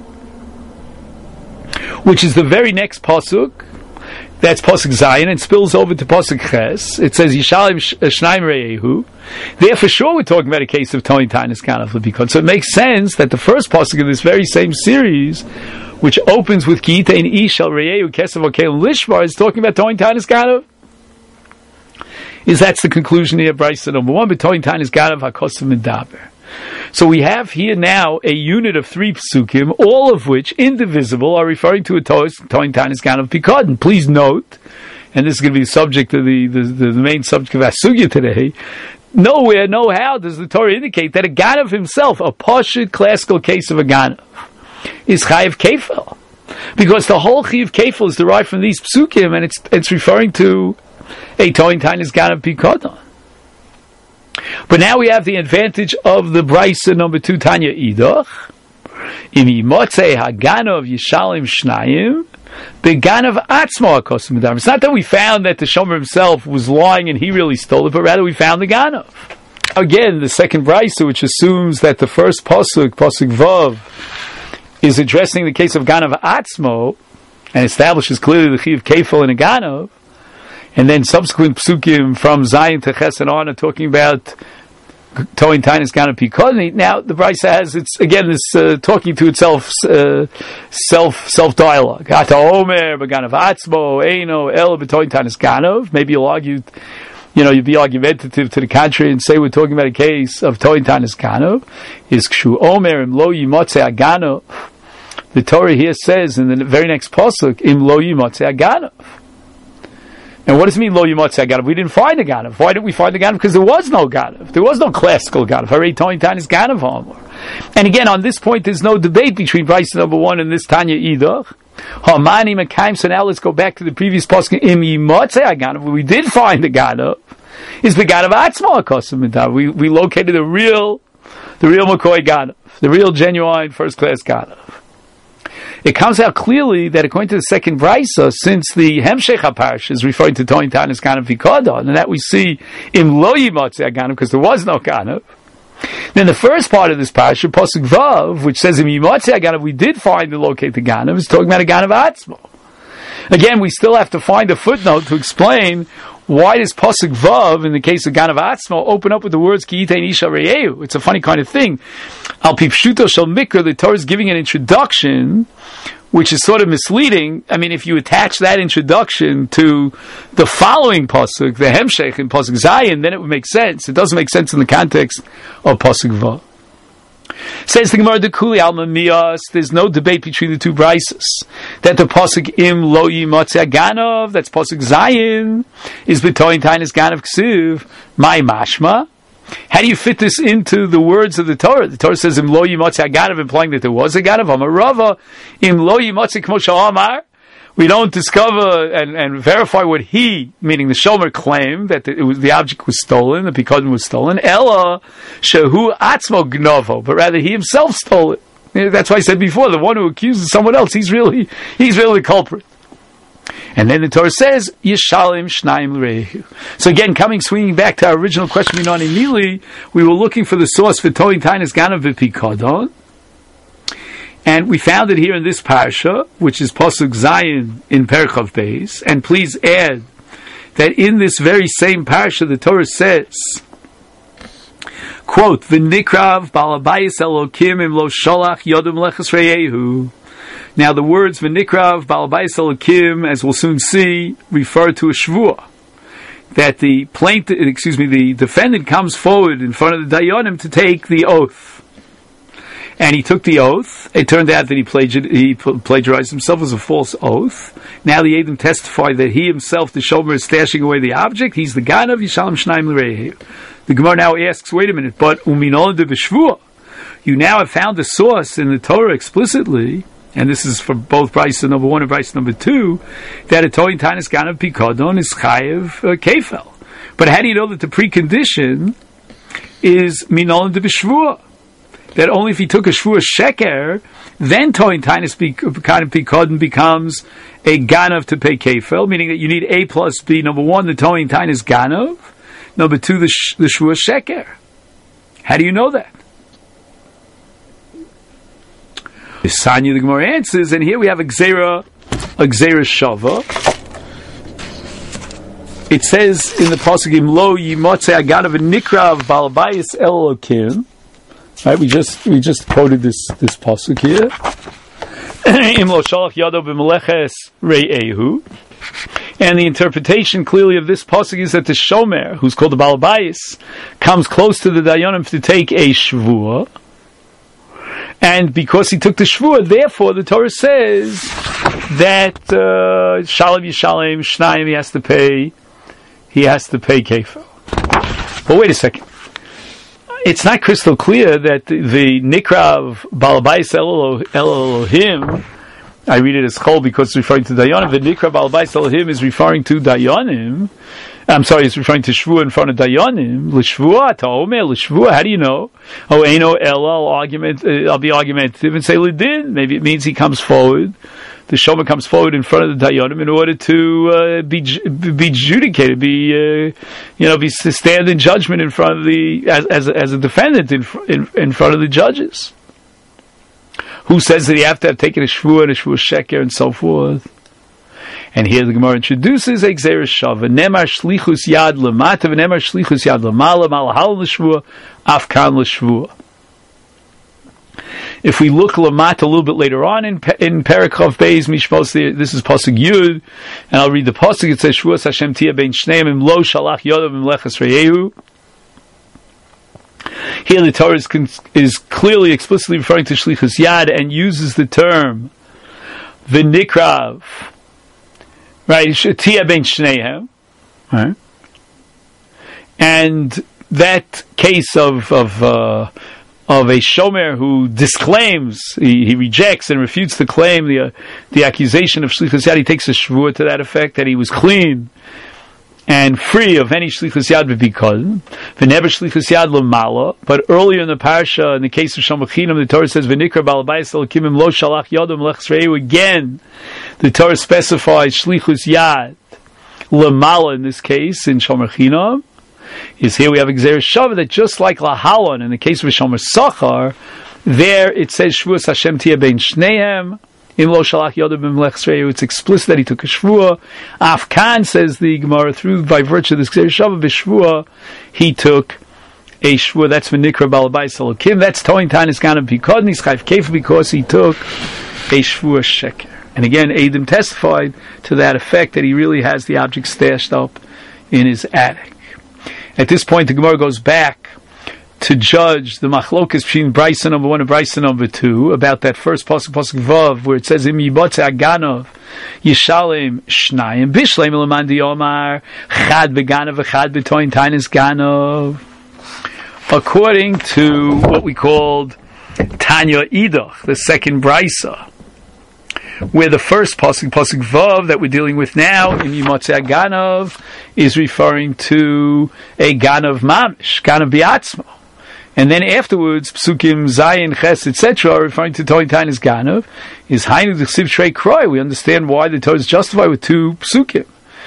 which is the very next pasuk, that's pasuk Zayin, and spills over to pasuk Ches. It says yishalim shnayim re'ehu. There, for sure, we're talking about a case of toin tanis ganav l'bikon. So it makes sense that the first pasuk in this very same series, which opens with ki yitein ish al re'ehu kesav okelim lishmar, is talking about toin tanis ganav. Is that's the conclusion here, Brisa number one, B'toin Tanis Ganav HaKosim Medaber. So we have here now a unit of three psukim, all of which, indivisible, are referring to a Toin Tanis Ganav Pikod. And please note, and this is going to be the subject of the, the, the main subject of our sugya today, nowhere, no how does the Torah indicate that a Ganav himself, a Pashut classical case of a Ganav, is Chayev Kefel. Because the whole Chiyuv Kefil is derived from these psukim, and it's it's referring to a Toin Tainis Ganav Pikodon. But now we have the advantage of the Brisa number two, Tanya Idach. Im Yimotzei Haganav Yishalim Shnayim, the Ganav Atzmo HaKosim Medam. It's not that we found that the Shomer himself was lying and he really stole it, but rather we found the Ganav. Again, the second Brisa, which assumes that the first Pasuk, Pasuk Vav, is addressing the case of Ganav Atzmo, and establishes clearly the Chiyuv Kefil in a Ganav, and then subsequent psukim from Zion to Ches and on are talking about Toin Tainis Ganav Pikodon. Now the Brisa has, it's again this uh, talking to itself, uh, self self dialogue. Ata Omer b'Ganav Atzmo Eino El b'Toin Tainis Ganav. Maybe you'll argue, you know, you'd be argumentative to the contrary and say we're talking about a case of Toin Tainis Ganav. Is Kshu Omer Im Lo Yimotzei Aganav. The Torah here says in the very next pasuk, Im Lo Yimotzei Aganav. And what does it mean, Lo Yimotzei Ganav? We didn't find a Ganav. Why didn't we find a Ganav? Because there was no Ganav. There was no classical Ganav. Hare Toin Tainis Ganav Hamor. And again, on this point, there's no debate between Brisa number one and this Tanya Idach. Hamani Mekayim. So now let's go back to the previous pasuk. Im Yimotzei Ganav. Where we did find a Ganav is the Ganav Atzmo HaKosim Medam. We we located the real, the real McCoy Ganav, the real genuine first class Ganav. It comes out clearly that according to the second Brisa, since the Hemshech HaParash is referring to Toin Tainis Ganav Pikodon, and that we see in Lo Yimotzei Ganav because there was no Ganav, then the first part of this parasha, Pasuk Vav, which says in Yimotzei Ganav, we did find and locate the Ganav, is talking about a Ganav Atzmo. Again, we still have to find a footnote to explain why does Pasuk Vav, in the case of Ganav Atzmo, open up with the words Ki Yitein Isha Re'ehu? It's a funny kind of thing. Al Pi Pshuto Shel Mikra, the Torah is giving an introduction, which is sort of misleading. I mean, if you attach that introduction to the following Pasuk, the Hemshech in Pasuk Zayin, then it would make sense. It doesn't make sense in the context of Pasuk Vav. Says the Gemara, the Kuli Alma Mias, there's no debate between the two Brises. That the Pasuk Im Lo Yimotzei Ganav, that's Pasuk Zayin, is B'Toin Tainis Ganav Ksiv, My Mashma. How do you fit this into the words of the Torah? The Torah says Im Lo Yimotzei Ganav, implying that there was a Ganav. Amar Rava, Im Lo Yimotzei Kmo Sha'amar. We don't discover and, and verify what he, meaning the Shomer, claimed, that it was, the object was stolen, the Pikodon was stolen. Ella shehu atzmo gnovo, but rather he himself stole it. That's why I said before, the one who accuses someone else, he's really, he's really the culprit. And then the Torah says, Yishalim Shnayim L'Rehu. So again, coming, swinging back to our original question, Minani Mili, we were looking for the source for Toin Tainis Ganav V'Pikodon. And we found it here in this parasha, which is Pasuk Zayin in Perchav Beis. And please add that in this very same parasha, the Torah says, quote, V'nikrav balabayis elokim im lo sholach yodem leches reyehu. Now the words V'nikrav balabayis elokim, as we'll soon see, refer to a shvuah. That the plaintiff, excuse me, the defendant comes forward in front of the Dayanim to take the oath. And he took the oath. It turned out that he, plagiar- he plagiarized himself as a false oath. Now the Edom testified that he himself, the Shomer, is stashing away the object. He's the Ganav Yishalim Shnayim L'Rehu. The Gemara now asks, wait a minute, but Uminol de B'Shvuah, you now have found a source in the Torah explicitly, and this is for both Brisa number one and Brisa number two, that a Toin Tainis Ganav Pikodon is Chayev uh, Kefel. But how do you know that the precondition is Minol de B'Shvuah? That only if he took a shvuah sheker, then Toin Tainis Pikodon becomes a Ganav to pay kefel, meaning that you need A plus B. Number one, the Toin Tainis Ganav. Number two, the, sh- the shvuah sheker. How do you know that? Sanya the Gemara answers, and here we have a Gzera, a Gzera Shava. It says in the pasuk Im Lo Yimotzei Ganav Nikrav Balabayis Elokim. Right, we just we just quoted this this pasuk here. Im lo shalach yado b'meleches re'ehu, and the interpretation clearly of this pasuk is that the shomer, who's called the balabayis, comes close to the dayanim to take a shvuah, and because he took the shvuah, therefore the Torah says that uh, shalom yishalem shnayim, he has to pay he has to pay kefel. But wait a second. It's not crystal clear that the, the Nikrav Balabayis El Elohim I read it as chol because it's referring to Dayanim. V'nikra ba'al bayis elohim is referring to Dayanim. I'm sorry, it's referring to Shvua in front of Dayanim. L'shvua, ta'omer, l'shvua, how do you know? Oh, eino ela, I'll argument, uh, I'll be argumentative and say l'din. Maybe it means he comes forward. The shomer comes forward in front of the Dayanim in order to uh, be be adjudicated, be uh, you know, be to stand in judgment in front of the as as, as a defendant in, in in front of the judges. Who says that you have to have taken a shvua and a shvua sheker and so forth? And here the Gemara introduces a gzeres shava. Nemar shlichus yad lemata v'nemar shlichus yad lemala malahal l'shvua afkan l'shvua. If we look lemata a little bit later on in in Perikov Beis Mishpos, this is pasuk Yud, and I'll read the pasuk. It says shvuas Hashem tia bein shneim im lo shalach yodav im lechas reyehu. Here the Torah is, is clearly explicitly referring to shlichus yad and uses the term v'nikrav. Right, tia bein shneihem, right, and that case of of uh, of a shomer who disclaims, he, he rejects and refutes to claim the uh, the accusation of shlichus yad. He takes a shvua to that effect that he was clean and free of any shlichus yad v'bikol. V'never shlichus yad l'mala. But earlier in the parsha, in the case of Shomachinam, the Torah says v'nikra ba'al bayis elokim im lo shalach yodam lechas re'ehu. Again, the Torah specifies shlichus yad l'mala in this case in Shomachinam. Is here we have a gzeres shava that just like lahalon in the case of Shomer Sachar, there it says shvuas Hashem tia bein shneim. Im lo shalach yodam im lechas re'ehu. It's explicit that he took a shvua. Afkan, says the Gemara, through by virtue of this gzeres shava b'shvua, he took a shvua. That's v'nikra ba'al bayis elokim. That's toin tanis ganav pikod nischayv kefa because he took a shvua sheker. And again, Adam testified to that effect that he really has the object stashed up in his attic. At this point, the Gemara goes back to judge the machlokas between Brisa number one and Brisa number two about that first pasuk, pasuk Vav, where it says im yibotze aganov yishalem shnayim bishleim leman diyomar chad beganov v'chad betoin tainis ganov. According to what we called Tanya Idach, the second Brisa, where the first pasuk, pasuk Vav, that we're dealing with now in Yimotze Ganov, is referring to a Ganov Mamish, Ganov Biatzmo. And then afterwards, Psukim Zayin, Ches, et cetera, referring to Toin Tainis Ganov, is Hainu D'chsiv Shrei Kroi. We understand why the Torah is justified with two Psukim.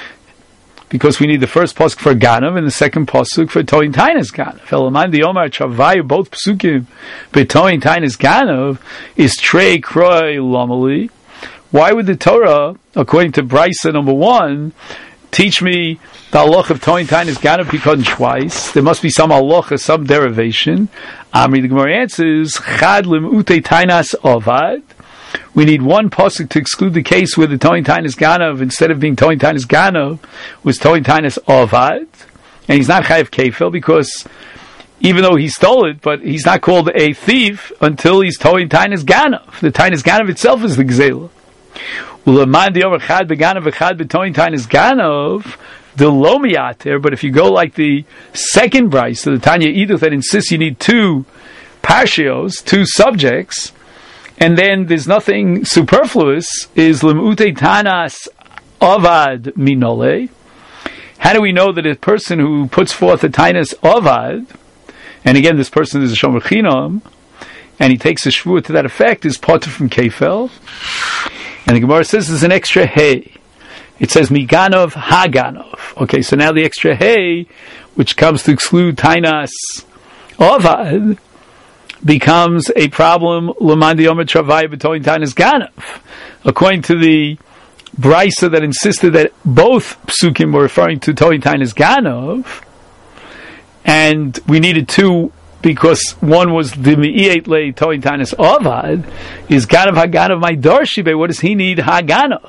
Because we need the first pasuk for Ganov and the second pasuk for Toin Tainis Ganov. Elaman the Omar Travayu, both Psukim, but Toin Tainis Ganov is Trei Kroi Lomali. Why would the Torah, according to Brisa number one, teach me the halach of Toin Tainis Ganav Pikon twice? There must be some halacha, some derivation. Amri, the Gemara answers, Chad lim'ute tainas ovad. We need one pasuk to exclude the case where the Toin Tainis Ganav, instead of being Toin Tainis Ganav, was Toin Tainis ovad. And he's not chayav kefil because even though he stole it, but he's not called a thief until he's Toin Tainis Ganav. The Tainis Ganav itself is the gzela. Ulamand the over chad beganav v'chad betoin tainis ganov the lo miyater. But if you go like the second Bryce, so the Tanya Idach that insists you need two parshios, two subjects, and then there's nothing superfluous, is lemute tanas avad minole. How do we know that a person who puts forth a tainas avad, and again this person is a shomer chinam, and he takes a shvua to that effect, is potter from kefel? And the Gemara says there's an extra hey. It says miganov haganov. Okay, so now the extra hey, which comes to exclude tainas ovad, becomes a problem. L'mandi omer travay b'toin tainas ganov. According to the Brisa that insisted that both psukim were referring to toin tainas ganov, and we needed two because one was the mi'iyet le toin tainas ovad, is ganav haganav my darshibe. What does he need haganav?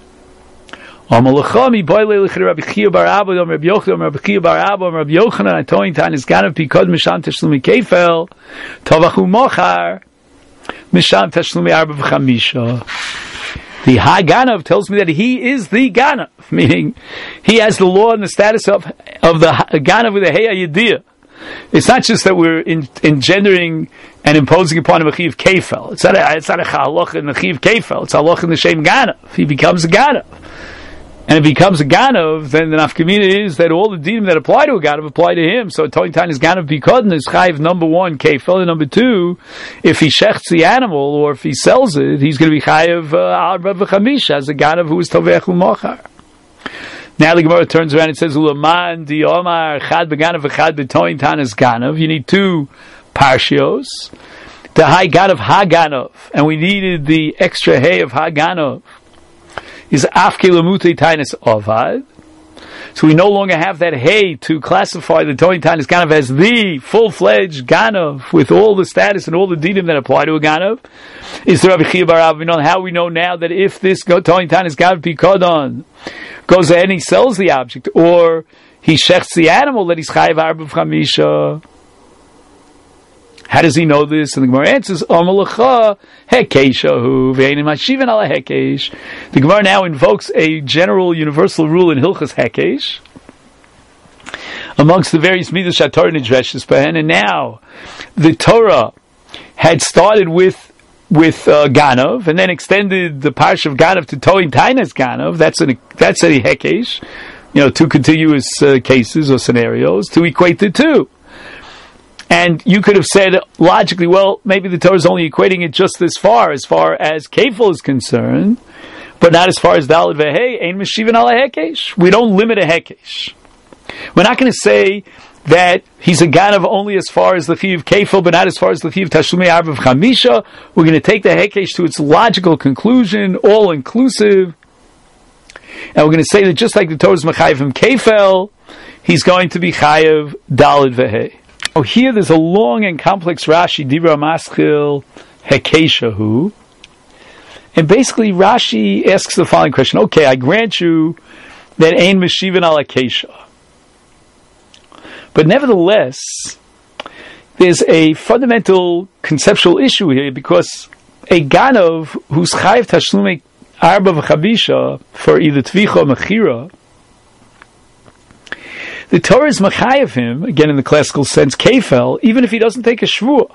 Amalachami boile lechir Rabbi Chia bar Abba Rabbi Yochanan Rabbi Chia bar Abba Rabbi Yochanan toin tainas ganav pikod misham teshlumi kefel tavachu mochar misham teshlumi arba v'chamisha. The Haganav tells me that he is the Ganav, meaning he has the law and the status of of the Ganav with the Hey Yediyah. It's not just that we're in, engendering and imposing upon him a chiv kefel. It's not a, it's not a halach in the chiv kefel. It's a halach in the shem ganav. He becomes a ganav. And if he becomes a ganav, then the nafkamina is that all the dinim that apply to a ganav apply to him. So Toin Tan is ganav bikodin is chayiv number one kefel, and number two, if he shechts the animal or if he sells it, he's going to be chayiv arba v'chamisha as a ganav who is tovech u'mochar. Now the Gemara turns around and says, "Ulaman di omar chad beganav v'chad betoin tan is ganav." You need two parshios. The high ganav haganav, and we needed the extra hay of haganav. Is afke lemute tainis ovad. So we no longer have that hay to classify the toin tainis ganav as the full-fledged ganav with all the status and all the dinim that apply to a ganav. Is there Rabbi Chia bar Avin how we know now that if this toin tainis ganav pikodon goes ahead and he sells the object, or he shechts the animal that he's chayiv arba v'chamisha. How does he know this? And the Gemara answers, Amalacha hekeshahu v'einim hashiven ala hekesh. The Gemara now invokes a general universal rule in Hilchas Hekesh amongst the various midas shator nidreshes behen, and now the Torah had started with with uh, Ganav, and then extended the parsha of Ganav to Toin Tainas Ganav. That's an that's a Hekesh, you know, two continuous uh, cases or scenarios to equate the two. And you could have said logically, well, maybe the Torah is only equating it just this far, as far as Kefil is concerned, but not as far as Daled Vehei. Ein Meshivan ala Hekesh. We don't limit a Hekesh. We're not going to say that he's a ganav only as far as the Chiv Kefil, but not as far as the Chiv Tashlumei Arba Chamisha. We're going to take the Hekesh to its logical conclusion, all inclusive. And we're going to say that just like the Torah is Mechayiv him Kefil, he's going to be Chayiv Daled Vehei. Oh, here there's a long and complex Rashi, Dibra Maschil Hekeshahu. And basically Rashi asks the following question. Okay, I grant you that Ein Meshivan ala Kesha. But nevertheless, there's a fundamental conceptual issue here, because a Ganav who's Chayiv Tashlumei Arba V'Chabisha for either Tvicha or Mechira, the Torah is Mechayiv him, again in the classical sense, Kefel, even if he doesn't take a Shvuah.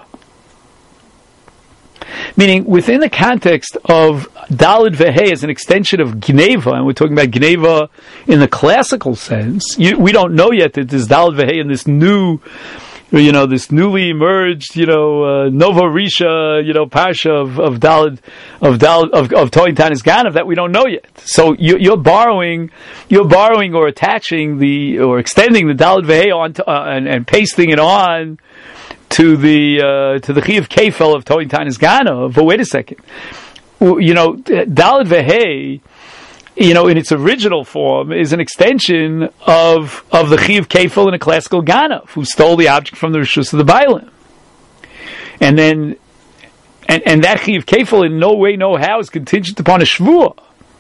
Meaning, within the context of Daled Vehei as an extension of Gneva, and we're talking about Gneva in the classical sense, you, we don't know yet that this Daled Vehei and this new, you know, this newly emerged, you know, uh, Nova Risha, you know, Parsha of, of Daled, of Daled, of, of Toin Tanis Ganav, that we don't know yet. So you, you're borrowing, you're borrowing or attaching the, or extending the Daled Vehei on to, uh, and, and pasting it on to the uh, to the Chiv Kefel of Toin Tanis Ganav. But wait a second, you know, Daled Vehei, you know, in its original form, is an extension of of the Chiv Kefel in a classical Ganav, who stole the object from the Rishus of the Bailim, and then and and that Chiv Kefel in no way, no how is contingent upon a Shvuah.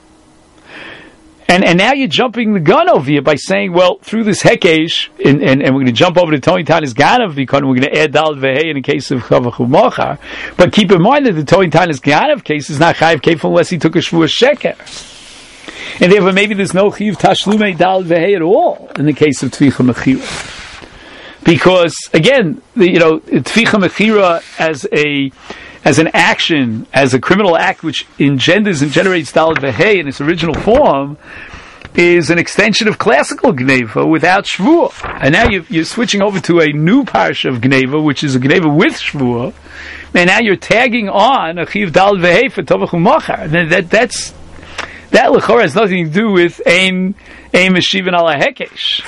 And and now you're jumping the gun over here by saying, well, through this Hekesh, and, and, and we're going to jump over to Toin Tanis Ganav, because we're going to add Daled Vehei in the case of Chavach U'Mochar. But keep in mind that the Toin Tanis Ganav case is not Chayiv Kefil unless he took a Shvuah Sheker. And therefore maybe there's no Chiv Tashlumei Daled Vehei at all in the case of Tvicha Mechira. Because, again, the, you know, Tvicha Mechira as a as an action, as a criminal act which engenders and generates Daled Vehei in its original form, is an extension of classical Gneva without Shvuah. And now you're, you're switching over to a new parsha of Gneva, which is a Gneva with Shvuah, and now you're tagging on a Chiv Daled Vehei for Tovach U'Mochar. That, that, that's, that L'chora has nothing to do with Ein, Ein Meshivan ala Hekesh.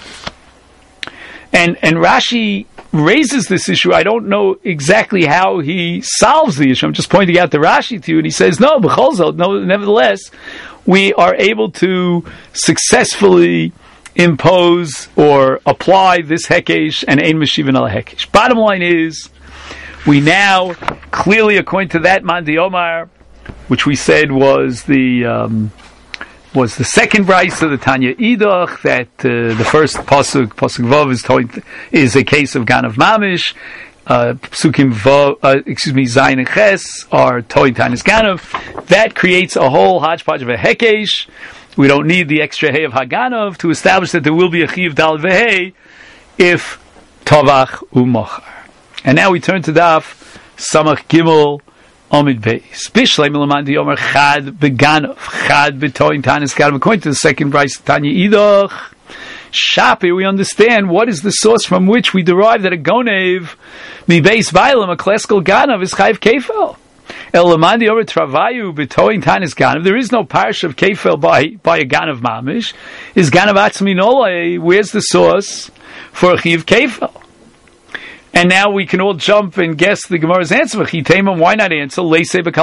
And, and Rashi raises this issue. I don't know exactly how he solves the issue. I'm just pointing out the Rashi to you, and he says, no, b'chol zot, no, nevertheless, we are able to successfully impose or apply this Hekesh and Ein Meshivan ala Hekesh. Bottom line is, we now, clearly according to that Mandi Omar, which we said was the um, was the second brayso, the Tanya Idach, that uh, the first pasuk, pasuk Vav, is, told, is a case of Ganav Mamish. Uh, Psukim Vav, uh, excuse me, Zayin and Ches are Toin Tanis Ganav. That creates a whole hodgepodge of a Hekesh. We don't need the extra Hay of Haganav to establish that there will be a Chiv Daled Vehei if tovach u'mochar. And now we turn to Daf Samach Gimel Omid Beis. Bishlei milamad yomer chad beganov, chad betoin tanis ganav. According to the second Bryce Tanya Idoch Shapi, we understand what is the source from which we derive that a gonev mi beis bailam, a classical ganav, is chayv kefel. El lamandi yomer travayu betoin tanis ganav. There is no parish of kefel by by a ganav mamish. Is ganav atzmi nolei? Where's the source for a chiv kefel? And now we can all jump and guess the Gemara's answer. Why not answer? Why is it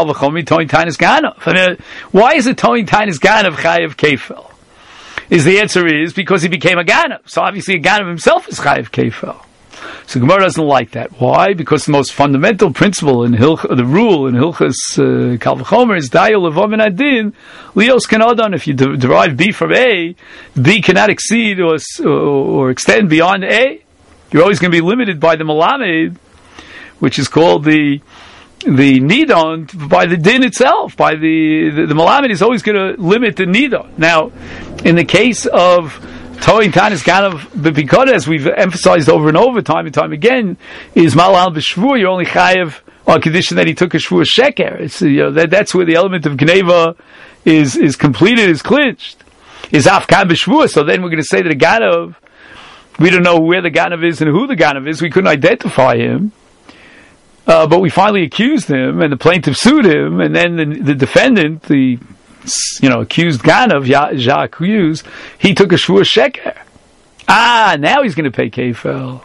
Toin Tainis Ganav Chayav Kefel? Is the answer is because he became a Ganav. So obviously a Ganav himself is Chayav Kefel. So Gemara doesn't like that. Why? Because the most fundamental principle in Hilch, the rule in Hilchas uh, Kal V'chomer is Dayo Levom and Adin Leos Kanodon. If you de- derive B from A, B cannot exceed or, or, or extend beyond A. You're always going to be limited by the Malamed, which is called the the Nidon, by the Din itself. By the the, the Malamed is always going to limit the Nidon. Now, in the case of Toin Tanis Ganav B'Pikod, as we've emphasized over and over, time and time again, is Malal B'Shvur. You're only chayav on condition that he took a Shvur Sheker. It's, you know, that, that's where the element of Gneva is is completed, is clinched. Is Afkan B'Shvur. So then we're going to say that a Ganav, we don't know where the Ganav is and who the Ganav is. We couldn't identify him. Uh, but we finally accused him, and the plaintiff sued him, and then the, the defendant, the you know accused Ganav, Ja accused, he took a Shvur Sheker. Ah, now he's going to pay Kefel.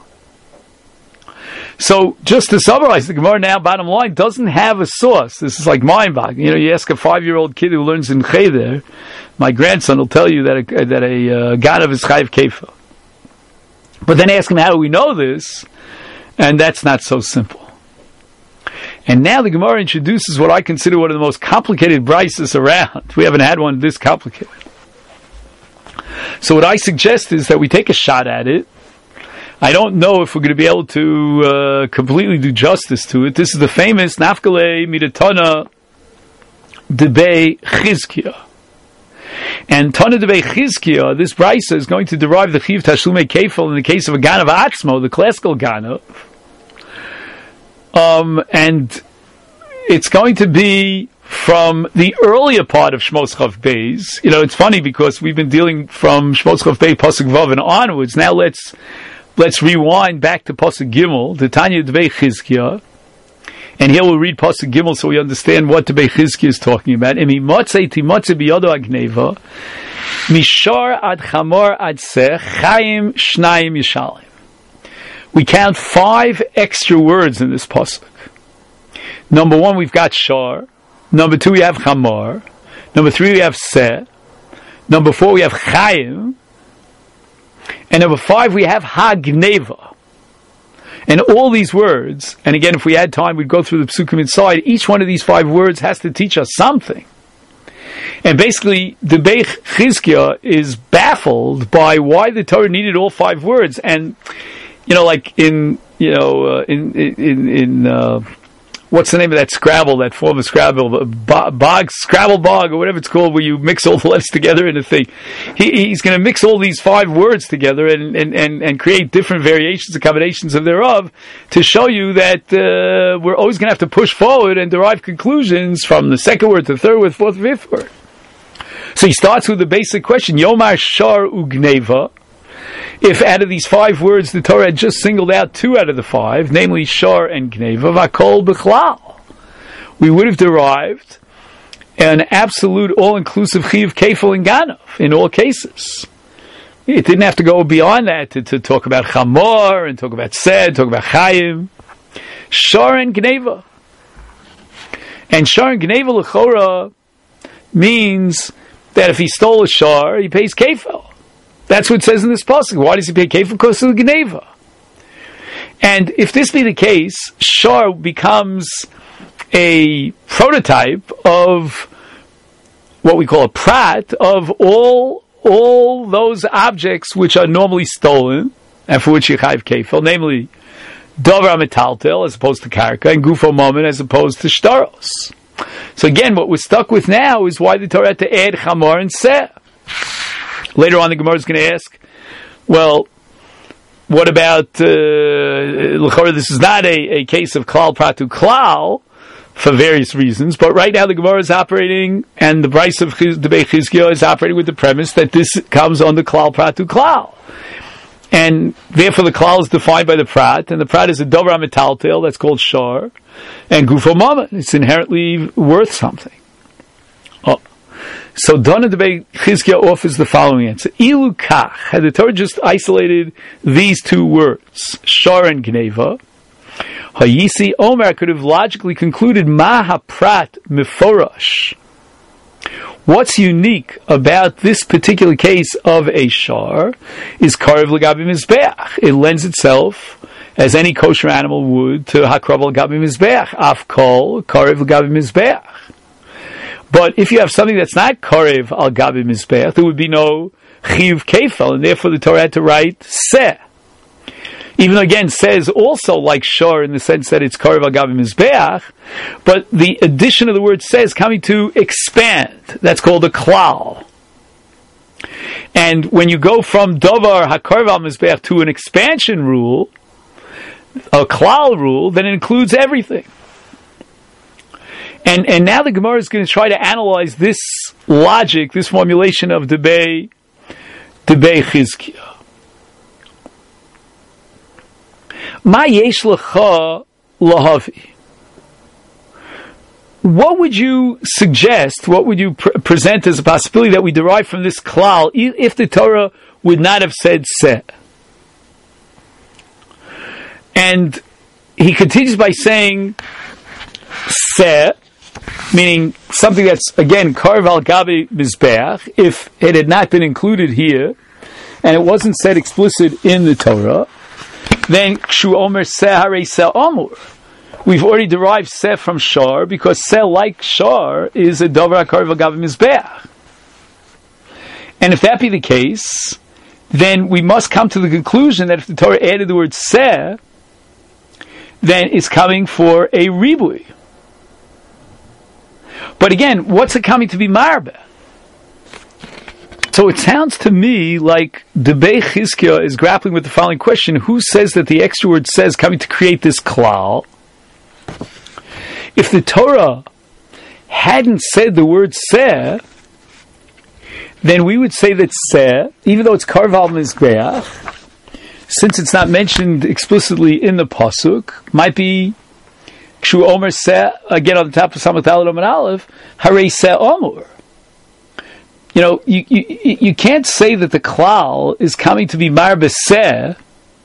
So, just to summarize, the Gemara now, bottom line, doesn't have a source. This is like mind-boggling. You know, you ask a five-year-old kid who learns in Cheder, my grandson will tell you that a, that a uh, Ganav is Chayiv Kefel. But then ask him, how do we know this? And that's not so simple. And now the Gemara introduces what I consider one of the most complicated brises around. We haven't had one this complicated. So what I suggest is that we take a shot at it. I don't know if we're going to be able to uh, completely do justice to it. This is the famous Nafkale Midatana Debei Chizkiah. And Tana Debei Chizkiah, this brisa is going to derive the Chiv Tashlume Kefel in the case of a Ganav Atzmo, the classical Ganav. Um, and it's going to be from the earlier part of Shmos Chav Beis. You know, it's funny because we've been dealing from Shmos Chav Beis, Pasuk Vav, and onwards. Now let's let's rewind back to Pasuk Gimel, the Tanya Debei Chizkiah. And here we'll read Pasuk Gimel so we understand what Debei Chizkiah is talking about. Imi motzei timotzei biyodo agneva, mishar ad chamor ad sech, chayim shnayim yishalim. We count five extra words in this pasuk. Number one, we've got shar. Number two, we have chamor. Number three, we have seh. Number four, we have chayim. And number five, we have hagneva. And all these words, and again, if we had time, we'd go through the psukim inside. Each one of these five words has to teach us something. And basically, the Debei Chizkiah is baffled by why the Torah needed all five words. And you know, like in, you know, uh, in, in, in, uh, what's the name of that Scrabble, that form of Scrabble, bog, bog, Scrabble bog, or whatever it's called, where you mix all the letters together in a thing. He, he's going to mix all these five words together and, and, and, and create different variations and combinations of thereof to show you that, uh, we're always going to have to push forward and derive conclusions from the second word to the third word, fourth, fifth word. So he starts with the basic question, Yomar Shar Ugneva. If out of these five words the Torah had just singled out two out of the five, namely Shar and Gneva, Vakol B'chlal, we would have derived an absolute all-inclusive Chiv Kefel and Ganav in all cases. It didn't have to go beyond that to, to talk about Chamor and talk about Sed, talk about Chayim. Shar and Gneva. And Shar and Gneva L'chora means that if he stole a Shar, he pays Kefel. That's what it says in this pasuk. Why does he pay kefil? Because of the Gneva. And if this be the case, Shar becomes a prototype of what we call a prat of all all those objects which are normally stolen and for which you have kefil, namely Dover Metaltel as opposed to Karka and Gufo Moment as opposed to Shtaros. So again, what we're stuck with now is why the Torah had to add Chamor and Seh. Later on, the Gemara is going to ask, well, what about, uh, this is not a, a case of klal pratu klal, for various reasons, but right now the Gemara is operating, and the Bryce of Debei Chizkiah is operating with the premise that this comes on the klal pratu klal. And therefore the klal is defined by the prat, and the prat is a dover metaltel, that's called shar, and gufo mama, it's inherently worth something. Oh. So Dana Debei Chizkiah offers the following answer. Ilu kach, had the Torah just isolated these two words, shar and gneva, Hayisi Omer could have logically concluded Maha Prat Meforash. What's unique about this particular case of a shar is Karev L'Gabi Mizbeach. It lends itself, as any kosher animal would, to Hakrav L'Gabi Mizbeach. Afkol Karev L'Gabi Mizbeach. But if you have something that's not Karev L'Gabi Mizbeach, there would be no Chiv Kefel, and therefore the Torah had to write Seh. Even though, again, says also like shar in the sense that it's karev al gabi mizbeach, but the addition of the word says coming to expand. That's called a klal. And when you go from davar hakarev al mizbeach to an expansion rule, a klal rule, then it includes everything. And and now the Gemara is going to try to analyze this logic, this formulation of Debei Debei Chizkiah. Ma yesh lecha lahavi. What would you suggest, what would you pr- present as a possibility that we derive from this klal if the Torah would not have said seh? And he continues by saying seh, meaning something that's, again, karev al gabi mizbeach, if it had not been included here, and it wasn't said explicit in the Torah, then kshu omer seh harei seh amur. We've already derived seh from shar, because seh, like shar, is a davar hakarev al gabi mizbeach. And if that be the case, then we must come to the conclusion that if the Torah added the word seh, then it's coming for a ribui. But again, what's it coming to be marbe? So it sounds to me like Debei Chizkiah is grappling with the following question: who says that the extra word says coming to create this klal? If the Torah hadn't said the word seh, then we would say that seh, even though it's karev al mizbeach, since it's not mentioned explicitly in the pasuk, might be kshu omer seh, again on the top of Samach Daled Amud Aleph, harei seh amur. You know, you, you you can't say that the klal is coming to be marbe seh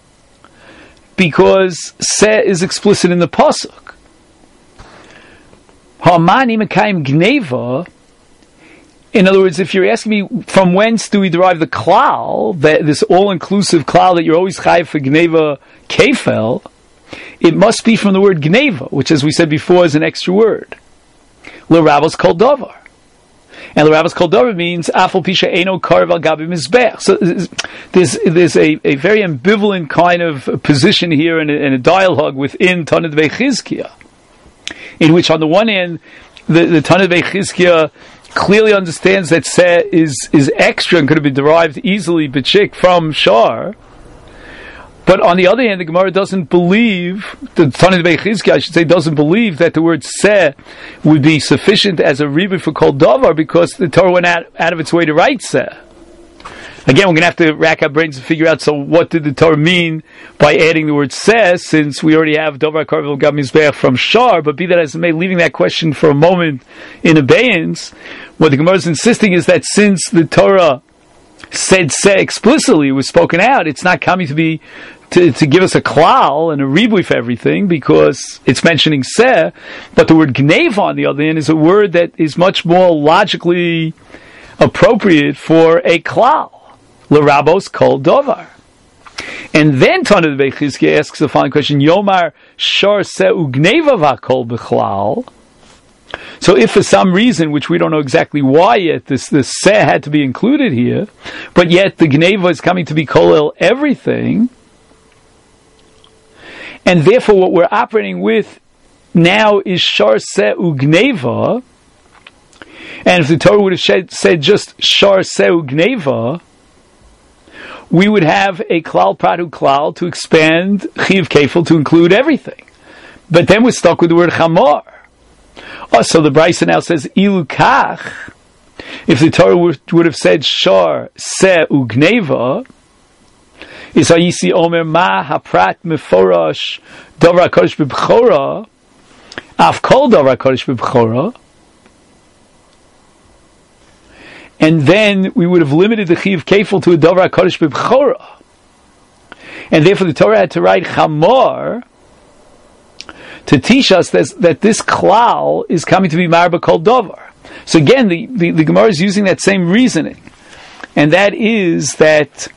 because seh is explicit in the pasuk. Ha'mani mekayim gneva. In other words, if you're asking me from whence do we derive the klal, that this all-inclusive klal that you're always chayiv for gneva kefel, it must be from the word gneva, which, as we said before, is an extra word. L'ravos kol davar. And the Rabbis Kol Davar means Afal Pisha Eino Karev Al Gabi Mizbeach. So there's there's a, a very ambivalent kind of position here in a, in a dialogue within Tana Debei Chizkiah, in which on the one hand the, the Tana Debei Chizkiah clearly understands that seh is is extra and could have been derived easily b'chik from shar. But on the other hand, the Gemara doesn't believe, the Tana Debei Chizkiah, I should say, doesn't believe that the word seh would be sufficient as a ribui for kol davar, because the Torah went out, out of its way to write seh. Again, we're going to have to rack our brains and figure out, so what did the Torah mean by adding the word seh, since we already have davar karev al gabi mizbeach from shar. But be that as it may, leaving that question for a moment in abeyance, what the Gemara is insisting is that since the Torah said seh explicitly, it was spoken out, it's not coming to be To, to give us a klal and a ribui for everything, because it's mentioning seh, but the word gneva, on the other hand, is a word that is much more logically appropriate for a klal. L'rabos kol dovar. And then Tana Debei Chizkiah asks the following question: Yomar shar seh ugneva v'kol b'chlal. So if for some reason, which we don't know exactly why yet, this, this seh had to be included here, but yet the gneva is coming to be kolel everything, and therefore what we're operating with now is shar seh ugneva, and if the Torah would have said, said just shar seh ugneva, we would have a klal pratu klal to expand chiv kefil to include everything. But then we're stuck with the word chamor. Oh, so the Brisa now says ilu kach. If the Torah would, would have said shar se ugneva, is hayisi omer ma haprat meforash davar hakodesh b'bchora af kol davar hakodesh b'bchora. And then we would have limited the Chiv Kefil to a Davar HaKadosh B'Bchora. And therefore the Torah had to write Chamor to teach us that, that this Klal is coming to be Marba Kol Davar. So again, the, the, the Gemara is using that same reasoning. And that is that,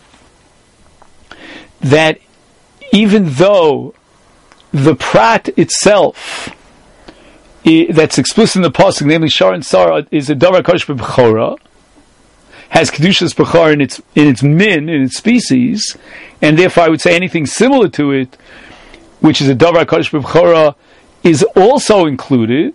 that even though the Prat itself, I, that's explicit in the Pasuk, namely Shar and Sarah, is a Davar HaKadosh B'Bchora, has Kedushas Bechor in its in its min, in its species, and therefore I would say anything similar to it, which is a Davar HaKadosh Bechora, is also included.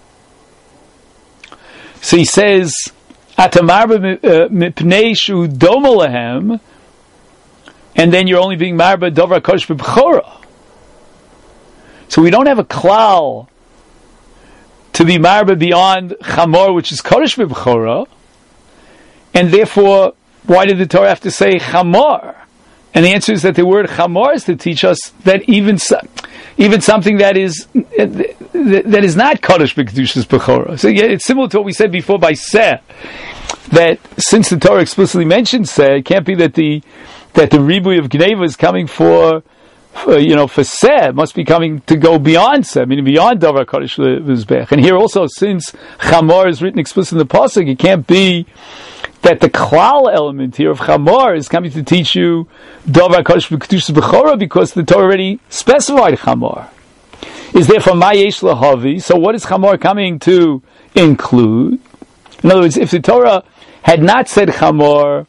So he says, Atamar mipnei shu doma lahem, and then you're only being marba Davar HaKadosh Bechora. So we don't have a klal to be marba beyond Chamor, which is Kodesh Bechora. And therefore, why did the Torah have to say chamor? And the answer is that the word chamor is to teach us that even even something that is that is not kodesh b'kedushas b'chora. So yeah, it's similar to what we said before by seh, that since the Torah explicitly mentions seh, it can't be that the that the ribui of gneva is coming for, for you know for seh. It must be coming to go beyond seh, meaning beyond davar kodesh v'zbech. And here also, since chamor is written explicitly in the pasuk, it can't be that the klal element here of chamor is coming to teach you davar kodesh b'kedushas b'chora, because the Torah already specified chamor. Is therefore ma'yesh lahavi. So what is chamor coming to include? In other words, if the Torah had not said chamor,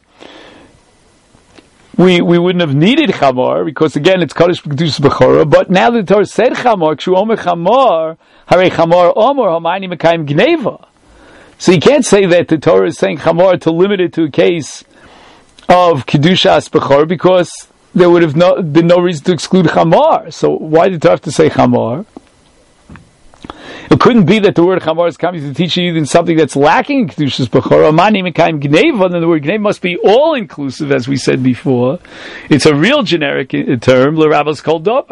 we we wouldn't have needed chamor, because again it's kodesh b'kedushas b'chora. But now that the Torah said chamor, kshu omer chamor, harei chamor omer hamayni mekayim gneva. So you can't say that the Torah is saying chamor to limit it to a case of kedushas bechor, because there would have no, been no reason to exclude chamor. So why did the Torah have to say chamor? It couldn't be that the word chamor is coming to teach you even something that's lacking in kedushas bechor. Amani mekayim gneva, then the word gneva must be all inclusive, as we said before. It's a real generic term. L'Rabbos kol davar.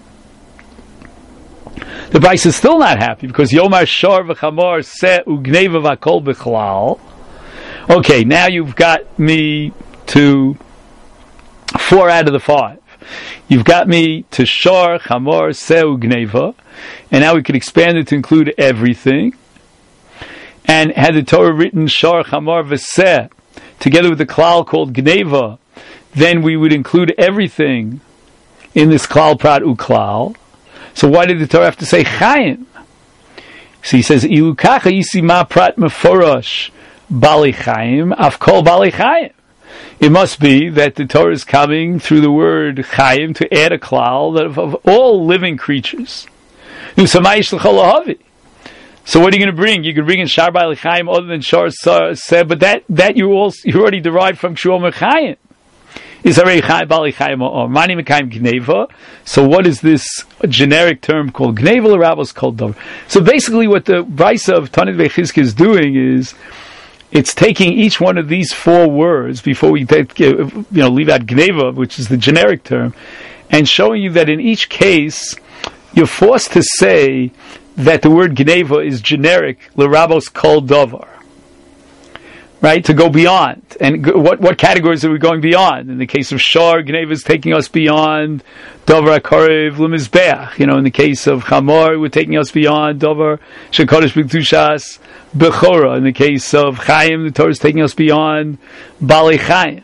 The Bryce is still not happy, because Yomar Shor v'Chamor Se Ugneva v'Akol B'Chlal. Okay, now you've got me to four out of the five. You've got me to Shor, Chamor, Se Ugneva, and now we could expand it to include everything. And had the Torah written Shor, Chamor, v'Seh together with the Klal called Gneva, then we would include everything in this Klal Prat Uklal. So why did the Torah have to say Chaim? So he says, Ilu kacha yisi ma prat meforosh bali Chaim, af kol bali Chaim. It must be that the Torah is coming through the word Chaim to add a klal of, of all living creatures. So what are you going to bring? You can bring in Shar bali Chaim other than Shar Seh, but that, that you also, you already derived from Kshuomer Chaim. Is already Chai Bali Chaim or Mani Mekayim Gneva. So what is this generic term called Gneva l'Rabbos called Davar? So basically what the Brisa of Tanit Bechizki is doing is it's taking each one of these four words before we take, you know, leave out Gneva, which is the generic term, and showing you that in each case you're forced to say that the word Gneva is generic l'Rabbos called Davar. Right, to go beyond. And what what categories are we going beyond? In the case of Shor, Gneva is taking us beyond Davar HaKarev L'Mizbeach. You know, in the case of Chamor, we're taking us beyond Davar Shekodesh B'Kedushas Bechora. In the case of Chaim, the Torah is taking us beyond Bali Chaim.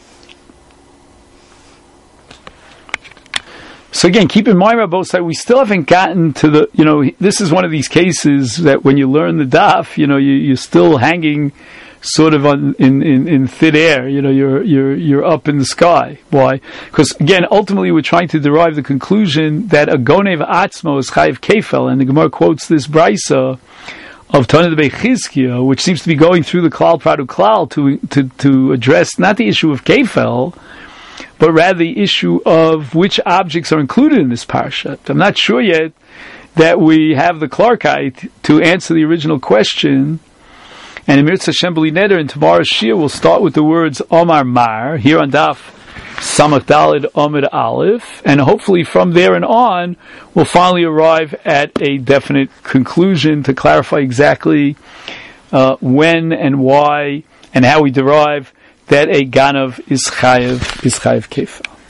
So again, keep in mind, Rabbi Osai, we still haven't gotten to the, you know, this is one of these cases that when you learn the daf, you know, you, you're still hanging sort of on, in, in, in thin air, you know, you're, you're, you're up in the sky. Why? Because again, ultimately we're trying to derive the conclusion that a gonev atzmo is chayiv kefel, and the Gemara quotes this brisa of Tanit Bechizkiah, which seems to be going through the klal pradu klal to, to, to address not the issue of kefel, but rather the issue of which objects are included in this parsha. I'm not sure yet that we have the Clarkite to answer the original question. And in Mirza Hashem B'li Neder, in tomorrow's Shir, we'll start with the words Omar Mar, here on Daf Samach Daled Omid Aleph, and hopefully from there and on, we'll finally arrive at a definite conclusion to clarify exactly uh, when and why and how we derive that a Ganav is Chayev, is Chayev Kefil.